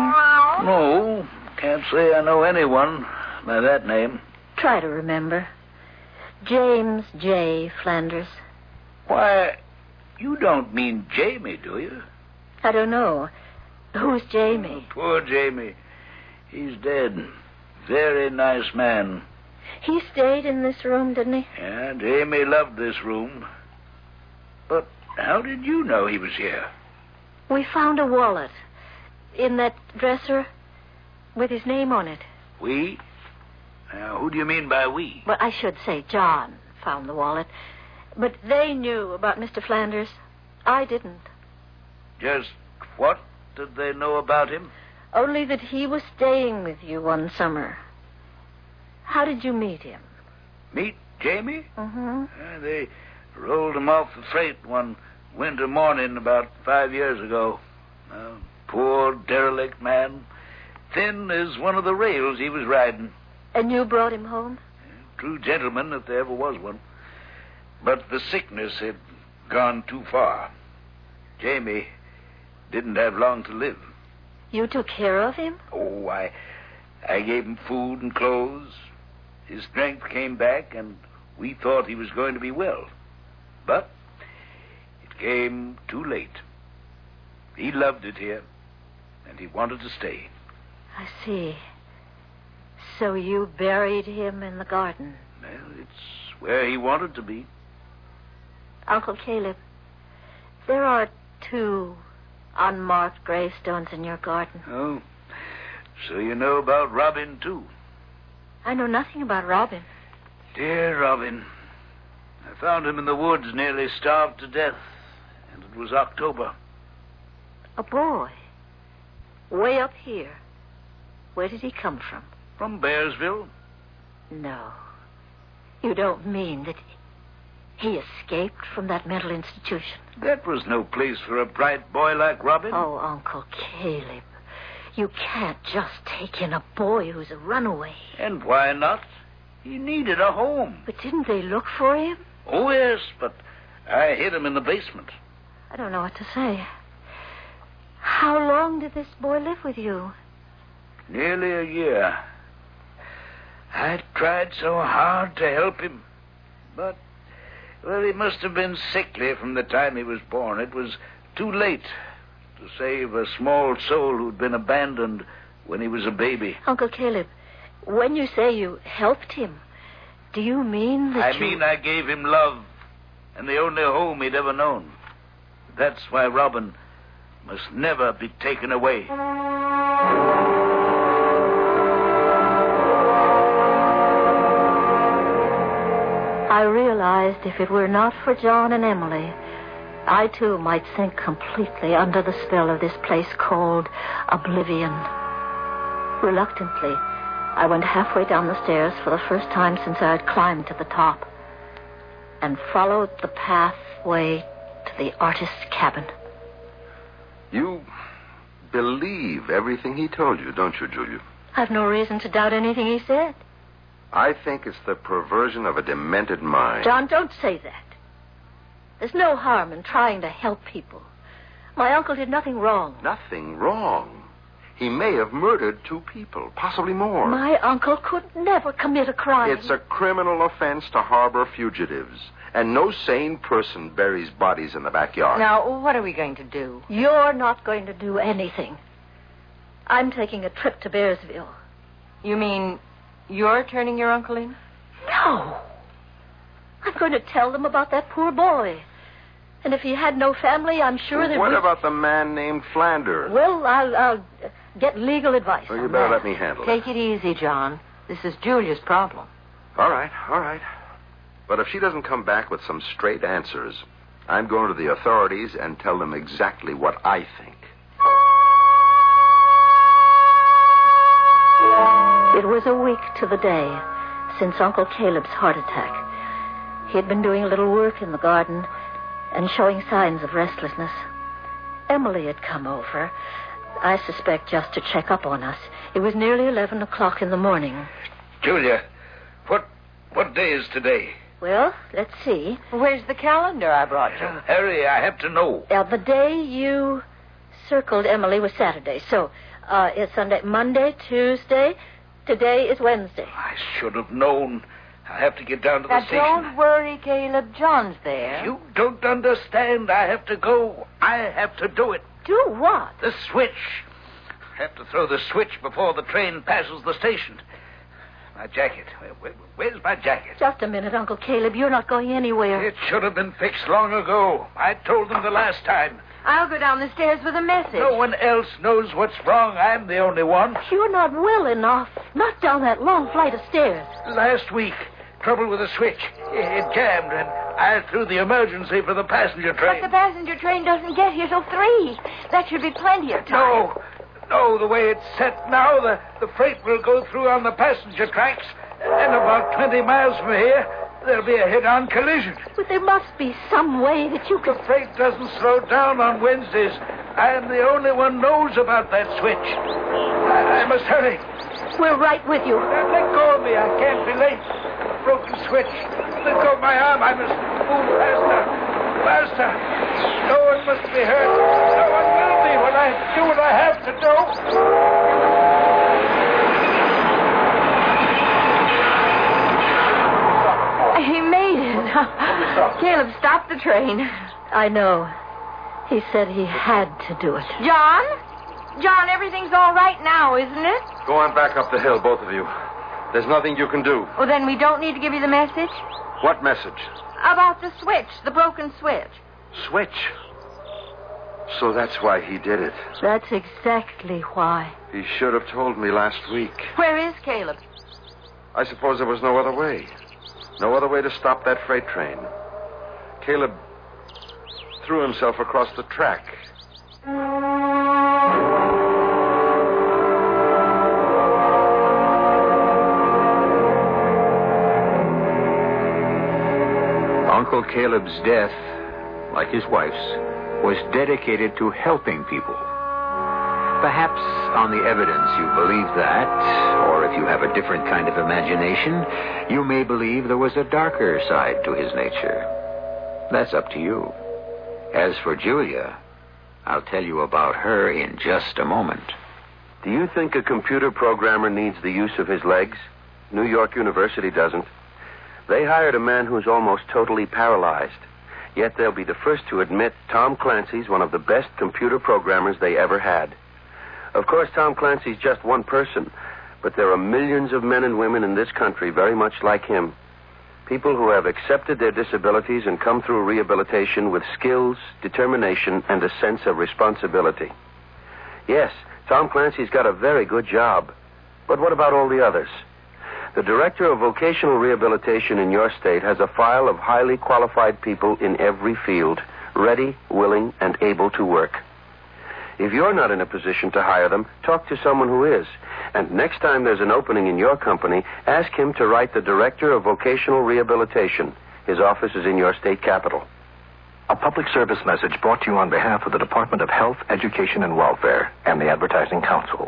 No, can't say I know anyone by that name. Try to remember. James J. Flanders. Why, you don't mean Jamie, do you? I don't know. Who's Jamie? Oh, poor Jamie. He's dead. Very nice man. He stayed in this room, didn't he? Yeah, Jamie loved this room. But how did you know he was here? We found a wallet in that dresser with his name on it. We? Now, who do you mean by we? Well, I should say John found the wallet. But they knew about Mr. Flanders. I didn't. Just what did they know about him? Only that he was staying with you one summer. How did you meet him? Meet Jamie? Mm-hmm. They rolled him off the freight one winter morning about 5 years ago. Poor derelict man. Thin as one of the rails he was riding. And you brought him home? True gentleman, if there ever was one. But the sickness had gone too far. Jamie didn't have long to live. You took care of him? Oh, I gave him food and clothes. His strength came back, and we thought he was going to be well. But it came too late. He loved it here, and he wanted to stay. I see. So you buried him in the garden? Well, it's where he wanted to be. Uncle Caleb, there are 2 unmarked gravestones in your garden. Oh, so you know about Robin, too? I know nothing about Robin. Dear Robin. I found him in the woods, nearly starved to death, and it was October. A boy? Way up here? Where did he come from? From Bearsville. No. You don't mean that he escaped from that mental institution? That was no place for a bright boy like Robin. Oh, Uncle Caleb, you can't just take in a boy who's a runaway. And why not? He needed a home. But didn't they look for him? Oh, yes, but I hid him in the basement. I don't know what to say. How long did this boy live with you? Nearly a year. I tried so hard to help him, but, well, he must have been sickly from the time he was born. It was too late to save a small soul who'd been abandoned when he was a baby. Uncle Caleb, when you say you helped him, do you mean that I mean I gave him love and the only home he'd ever known. That's why Robin must never be taken away. I realized if it were not for John and Emily, I too might sink completely under the spell of this place called Oblivion. Reluctantly, I went halfway down the stairs for the first time since I had climbed to the top, and followed the pathway to the artist's cabin. You believe everything he told you, don't you, Julia? I've no reason to doubt anything he said. I think it's the perversion of a demented mind. John, don't say that. There's no harm in trying to help people. My uncle did nothing wrong. Nothing wrong. He may have murdered 2 people, possibly more. My uncle could never commit a crime. It's a criminal offense to harbor fugitives, and no sane person buries bodies in the backyard. Now, what are we going to do? You're not going to do anything. I'm taking a trip to Bearsville. You mean you're turning your uncle in? No. I'm going to tell them about that poor boy. And if he had no family, I'm sure that... What about the man named Flanders? Well, I'll get legal advice. Well, you better let me handle it. Take it easy, John. This is Julia's problem. All right. But if she doesn't come back with some straight answers, I'm going to the authorities and tell them exactly what I think. It was a week to the day since Uncle Caleb's heart attack. He had been doing a little work in the garden, and showing signs of restlessness. Emily had come over, I suspect just to check up on us. It was nearly 11 o'clock in the morning. Julia, what day is today? Well, let's see. Where's the calendar I brought you? Harry, I have to know. The day you circled Emily was Saturday, so it's Sunday, Monday, Tuesday. Today is Wednesday. I should have known. I have to get down to the Now, station. don't worry, Caleb. John's there. You don't understand. I have to go. I have to do it. Do what? The switch. I have to throw the switch before the train passes the station. My jacket. Where's my jacket? Just a minute, Uncle Caleb. You're not going anywhere. It should have been fixed long ago. I told them the last time. I'll go down the stairs with a message. No one else knows what's wrong. I'm the only one. You're not well enough. Not down that long flight of stairs. Last week, trouble with the switch. It jammed, and I threw the emergency for the passenger train. But the passenger train doesn't get here till 3. That should be plenty of time. No, the way it's set now, the freight will go through on the passenger tracks, and about 20 miles from here, there'll be a head-on collision. But there must be some way that you can... The freight doesn't slow down on Wednesdays. I am the only one knows about that switch. I must hurry. We're right with you. Let go of me. I can't be late. A broken switch. Let go of my arm. I must move faster. Faster. No one must be hurt. No one will be when I do what I have to do. He made it. Caleb, stop the train. I know. He said he had to do it. John? John, everything's all right now, isn't it? Go on back up the hill, both of you. There's nothing you can do. Well, then we don't need to give you the message? What message? About the switch, the broken switch. Switch. So that's why he did it. That's exactly why. He should have told me last week. Where is Caleb? I suppose there was no other way. No other way to stop that freight train. Caleb threw himself across the track. Uncle Caleb's death, like his wife's, was dedicated to helping people. Perhaps on the evidence you believe that, or if you have a different kind of imagination, you may believe there was a darker side to his nature. That's up to you. As for Julia, I'll tell you about her in just a moment. Do you think a computer programmer needs the use of his legs? New York University doesn't. They hired a man who's almost totally paralyzed. Yet they'll be the first to admit Tom Clancy's one of the best computer programmers they ever had. Of course, Tom Clancy's just one person, but there are millions of men and women in this country very much like him. People who have accepted their disabilities and come through rehabilitation with skills, determination, and a sense of responsibility. Yes, Tom Clancy's got a very good job. But what about all the others? The Director of Vocational Rehabilitation in your state has a file of highly qualified people in every field, ready, willing, and able to work. If you're not in a position to hire them, talk to someone who is. And next time there's an opening in your company, ask him to write the Director of Vocational Rehabilitation. His office is in your state capital. A public service message brought to you on behalf of the Department of Health, Education, and Welfare and the Advertising Council.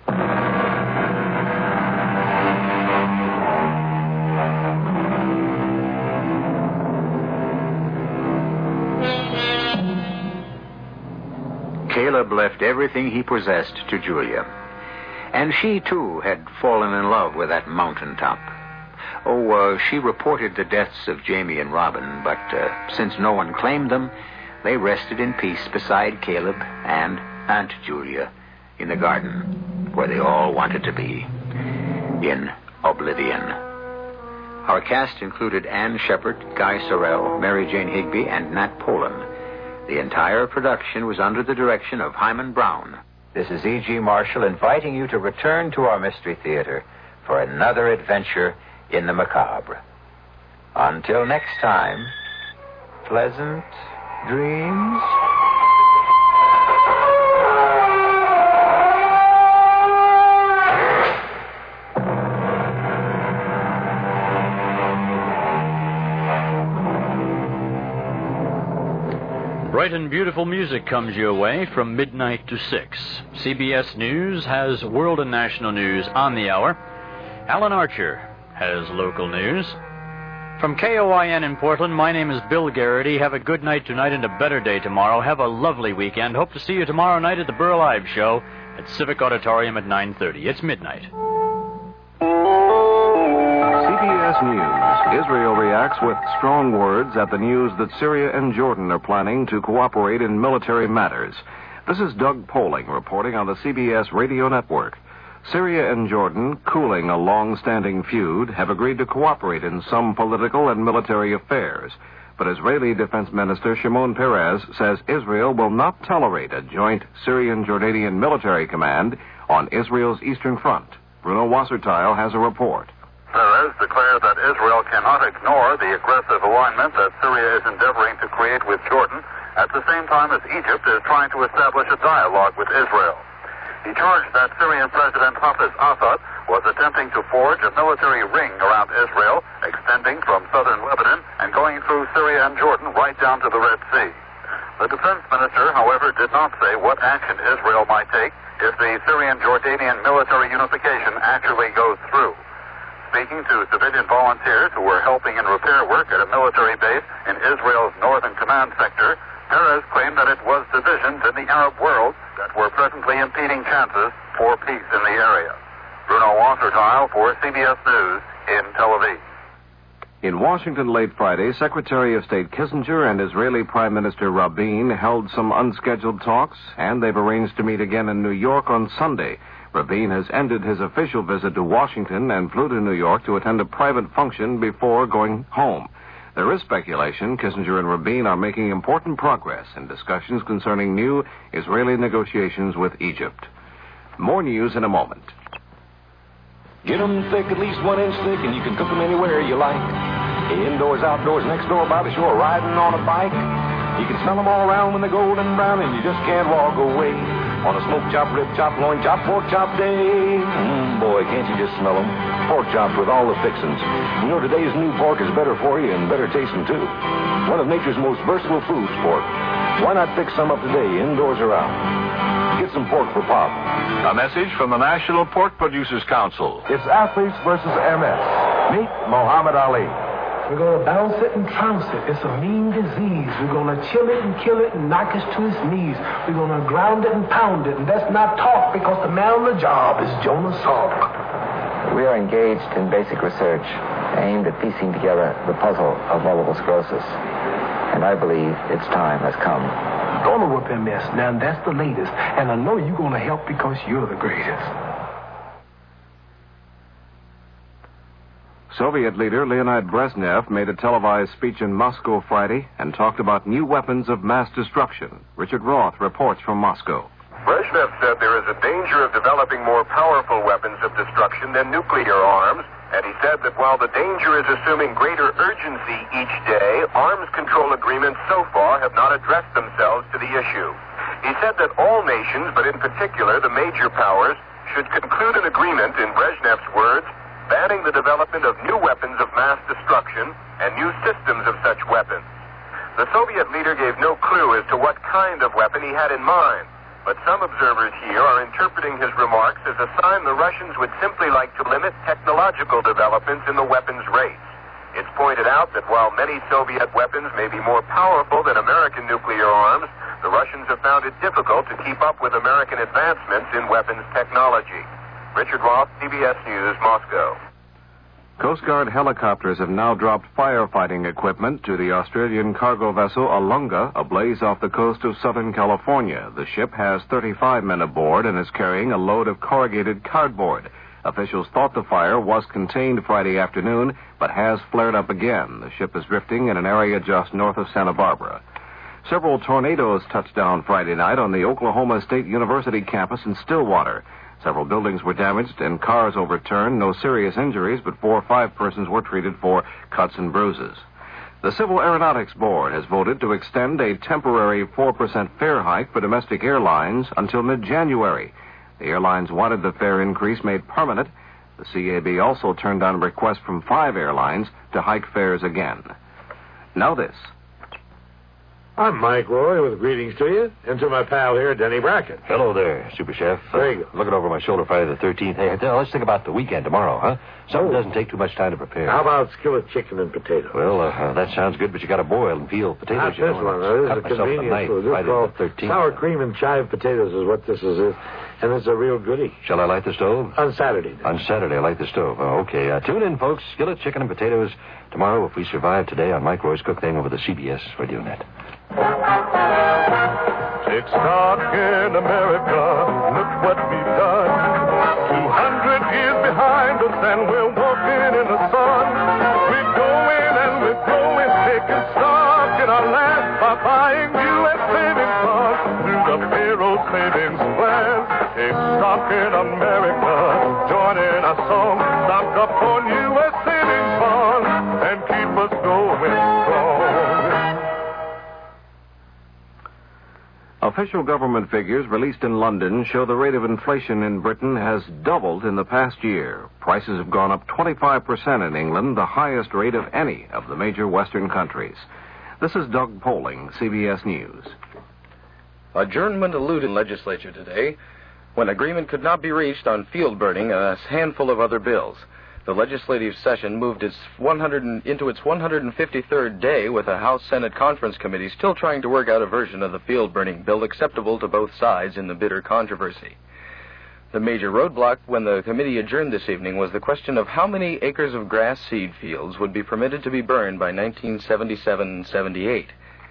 Caleb left everything he possessed to Julia. And she, too, had fallen in love with that mountaintop. She reported the deaths of Jamie and Robin, but since no one claimed them, they rested in peace beside Caleb and Aunt Julia in the garden, where they all wanted to be, in oblivion. Our cast included Ann Shepard, Guy Sorrell, Mary Jane Higby, and Nat Polan. The entire production was under the direction of Hyman Brown. This is E.G. Marshall inviting you to return to our Mystery Theater for another adventure in the macabre. Until next time, pleasant dreams. bright and beautiful music comes your way from midnight to 6. CBS News has world and national news on the hour. Alan Archer has local news. From KOIN in Portland, my name is Bill Garrity. Have a good night tonight and a better day tomorrow. Have a lovely weekend. Hope to see you tomorrow night at the Burl Ives Show at Civic Auditorium at 9:30. It's midnight. CBS News. Israel reacts with strong words at the news that Syria and Jordan are planning to cooperate in military matters. This is Doug Poling reporting on the CBS radio network. Syria and Jordan, cooling a long-standing feud, have agreed to cooperate in some political and military affairs. But Israeli Defense Minister Shimon Peres says Israel will not tolerate a joint Syrian-Jordanian military command on Israel's eastern front. Bruno Wasserteil has a report. Peres declared that Israel cannot ignore the aggressive alignment that Syria is endeavoring to create with Jordan at the same time as Egypt is trying to establish a dialogue with Israel. He charged that Syrian President Hafez Assad was attempting to forge a military ring around Israel, extending from southern Lebanon and going through Syria and Jordan right down to the Red Sea. The defense minister, however, did not say what action Israel might take if the Syrian-Jordanian military unification actually goes through. Speaking to civilian volunteers who were helping in repair work at a military base in Israel's northern command sector, Peres claimed that it was divisions in the Arab world that were presently impeding chances for peace in the area. Bruno Wasserteil for CBS News in Tel Aviv. In Washington late Friday, Secretary of State Kissinger and Israeli Prime Minister Rabin held some unscheduled talks, and they've arranged to meet again in New York on Sunday. Rabin has ended his official visit to Washington and flew to New York to attend a private function before going home. There is speculation Kissinger and Rabin are making important progress in discussions concerning new Israeli negotiations with Egypt. More news in a moment. Get them thick, at least 1 inch thick, and you can cook them anywhere you like. Indoors, outdoors, next door, by the shore, riding on a bike. You can smell them all around when they're golden brown, and you just can't walk away. On a smoked chop, rib chop, loin chop, pork chop day. Boy, can't you just smell them? Pork chops with all the fixings. You know, today's new pork is better for you and better tasting, too. One of nature's most versatile foods, pork. Why not fix some up today, indoors or out? Get some pork for Pop. A message from the National Pork Producers Council. It's athletes versus MS. Meet Muhammad Ali. We're going to bounce it and trounce it. It's a mean disease. We're going to chill it and kill it and knock us to his knees. We're going to ground it and pound it. And that's not talk because the man on the job is Jonas Salk. We are engaged in basic research aimed at piecing together the puzzle of multiple sclerosis. And I believe its time has come. Gonna whoop MS. Now that's the latest. And I know you're going to help because you're the greatest. Soviet leader Leonid Brezhnev made a televised speech in Moscow Friday and talked about new weapons of mass destruction. Richard Roth reports from Moscow. Brezhnev said there is a danger of developing more powerful weapons of destruction than nuclear arms, and he said that while the danger is assuming greater urgency each day, arms control agreements so far have not addressed themselves to the issue. He said that all nations, but in particular the major powers, should conclude an agreement, in Brezhnev's words, banning the development of new weapons of mass destruction and new systems of such weapons. The Soviet leader gave no clue as to what kind of weapon he had in mind, but some observers here are interpreting his remarks as a sign the Russians would simply like to limit technological developments in the weapons race. It's pointed out that while many Soviet weapons may be more powerful than American nuclear arms, the Russians have found it difficult to keep up with American advancements in weapons technology. Richard Roth, CBS News, Moscow. Coast Guard helicopters have now dropped firefighting equipment to the Australian cargo vessel Alunga, ablaze off the coast of Southern California. The ship has 35 men aboard and is carrying a load of corrugated cardboard. Officials thought the fire was contained Friday afternoon, but has flared up again. The ship is drifting in an area just north of Santa Barbara. Several tornadoes touched down Friday night on the Oklahoma State University campus in Stillwater. Several buildings were damaged and cars overturned. No serious injuries, but 4 or 5 persons were treated for cuts and bruises. The Civil Aeronautics Board has voted to extend a temporary 4% fare hike for domestic airlines until mid-January. The airlines wanted the fare increase made permanent. The CAB also turned down a request from 5 airlines to hike fares again. Now this. I'm Mike Roy with greetings to you and to my pal here, Denny Brackett. Hello there, Super Chef. Very good. Looking over my shoulder Friday the 13th. Hey, let's think about the weekend tomorrow, huh? Something doesn't take too much time to prepare. How about skillet chicken and potatoes? Well, that sounds good, but you got to boil and peel potatoes. Not this one. This is a convenient food. This is called sour cream and chive potatoes is what this is. And it's a real goodie. Shall I light the stove? On Saturday. On Saturday, light the stove. Oh, okay. Tune in, folks. Skillet chicken and potatoes tomorrow if we survive today on Mike Roy's Cook Thing over the CBS Radio Net. It's dark in America. Look what we've done. 200 years behind us, and we're walking in the sun. We're going and we're growing, taking stock in our land by buying U.S. savings bonds through the payroll savings plan. Take stock in America. Join in our song. Stock up on U.S. savings bonds and keep us going strong. Official government figures released in London show the rate of inflation in Britain has doubled in the past year. Prices have gone up 25% in England, the highest rate of any of the major Western countries. This is Doug Poling, CBS News. Adjournment eluded legislature today when agreement could not be reached on field burning and a handful of other bills. The legislative session moved into its 153rd day with a House-Senate Conference Committee still trying to work out a version of the field burning bill acceptable to both sides in the bitter controversy. The major roadblock when the committee adjourned this evening was the question of how many acres of grass seed fields would be permitted to be burned by 1977-78.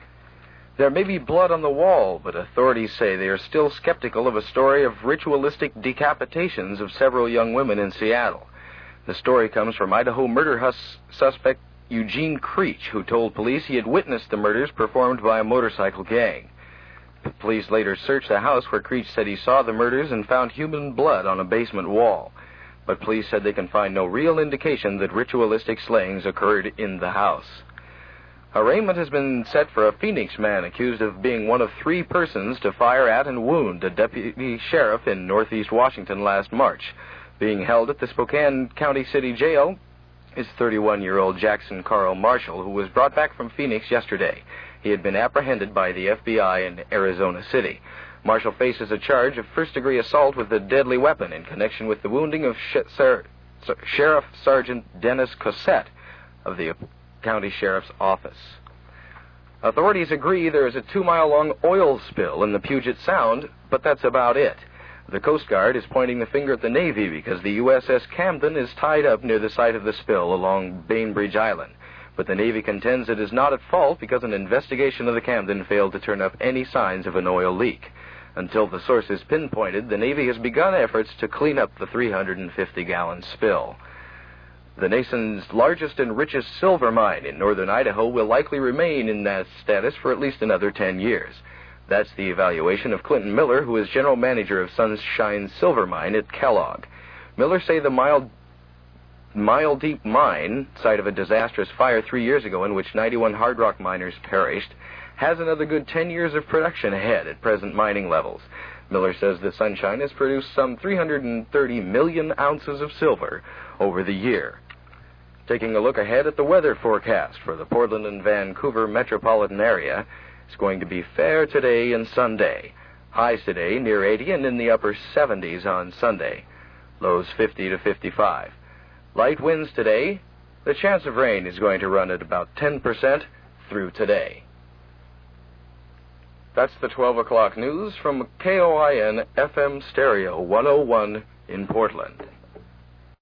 There may be blood on the wall, but authorities say they are still skeptical of a story of ritualistic decapitations of several young women in Seattle. The story comes from Idaho murder suspect Eugene Creech, who told police he had witnessed the murders performed by a motorcycle gang. The police later searched the house where Creech said he saw the murders and found human blood on a basement wall. But police said they can find no real indication that ritualistic slayings occurred in the house. Arraignment has been set for a Phoenix man accused of being one of 3 persons to fire at and wound a deputy sheriff in northeast Washington last March. Being held at the Spokane County City Jail is 31-year-old Jackson Carl Marshall, who was brought back from Phoenix yesterday. He had been apprehended by the FBI in Arizona City. Marshall faces a charge of first-degree assault with a deadly weapon in connection with the wounding of Sheriff Sergeant Dennis Cossette of the County Sheriff's Office. Authorities agree there is a 2-mile-long oil spill in the Puget Sound, but that's about it. The Coast Guard is pointing the finger at the Navy because the USS Camden is tied up near the site of the spill along Bainbridge Island. But the Navy contends it is not at fault because an investigation of the Camden failed to turn up any signs of an oil leak. Until the source is pinpointed, the Navy has begun efforts to clean up the 350-gallon spill. The nation's largest and richest silver mine in northern Idaho will likely remain in that status for at least another 10 years. That's the evaluation of Clinton Miller, who is general manager of Sunshine Silver Mine at Kellogg. Miller say the Mile Deep Mine, site of a disastrous fire 3 years ago in which 91 hard rock miners perished, has another good 10 years of production ahead at present mining levels. Miller says the Sunshine has produced some 330 million ounces of silver over the year. Taking a look ahead at the weather forecast for the Portland and Vancouver metropolitan area, it's going to be fair today and Sunday. Highs today near 80 and in the upper 70s on Sunday. Lows 50 to 55. Light winds today. The chance of rain is going to run at about 10% through today. That's the 12 o'clock news from KOIN FM Stereo 101 in Portland.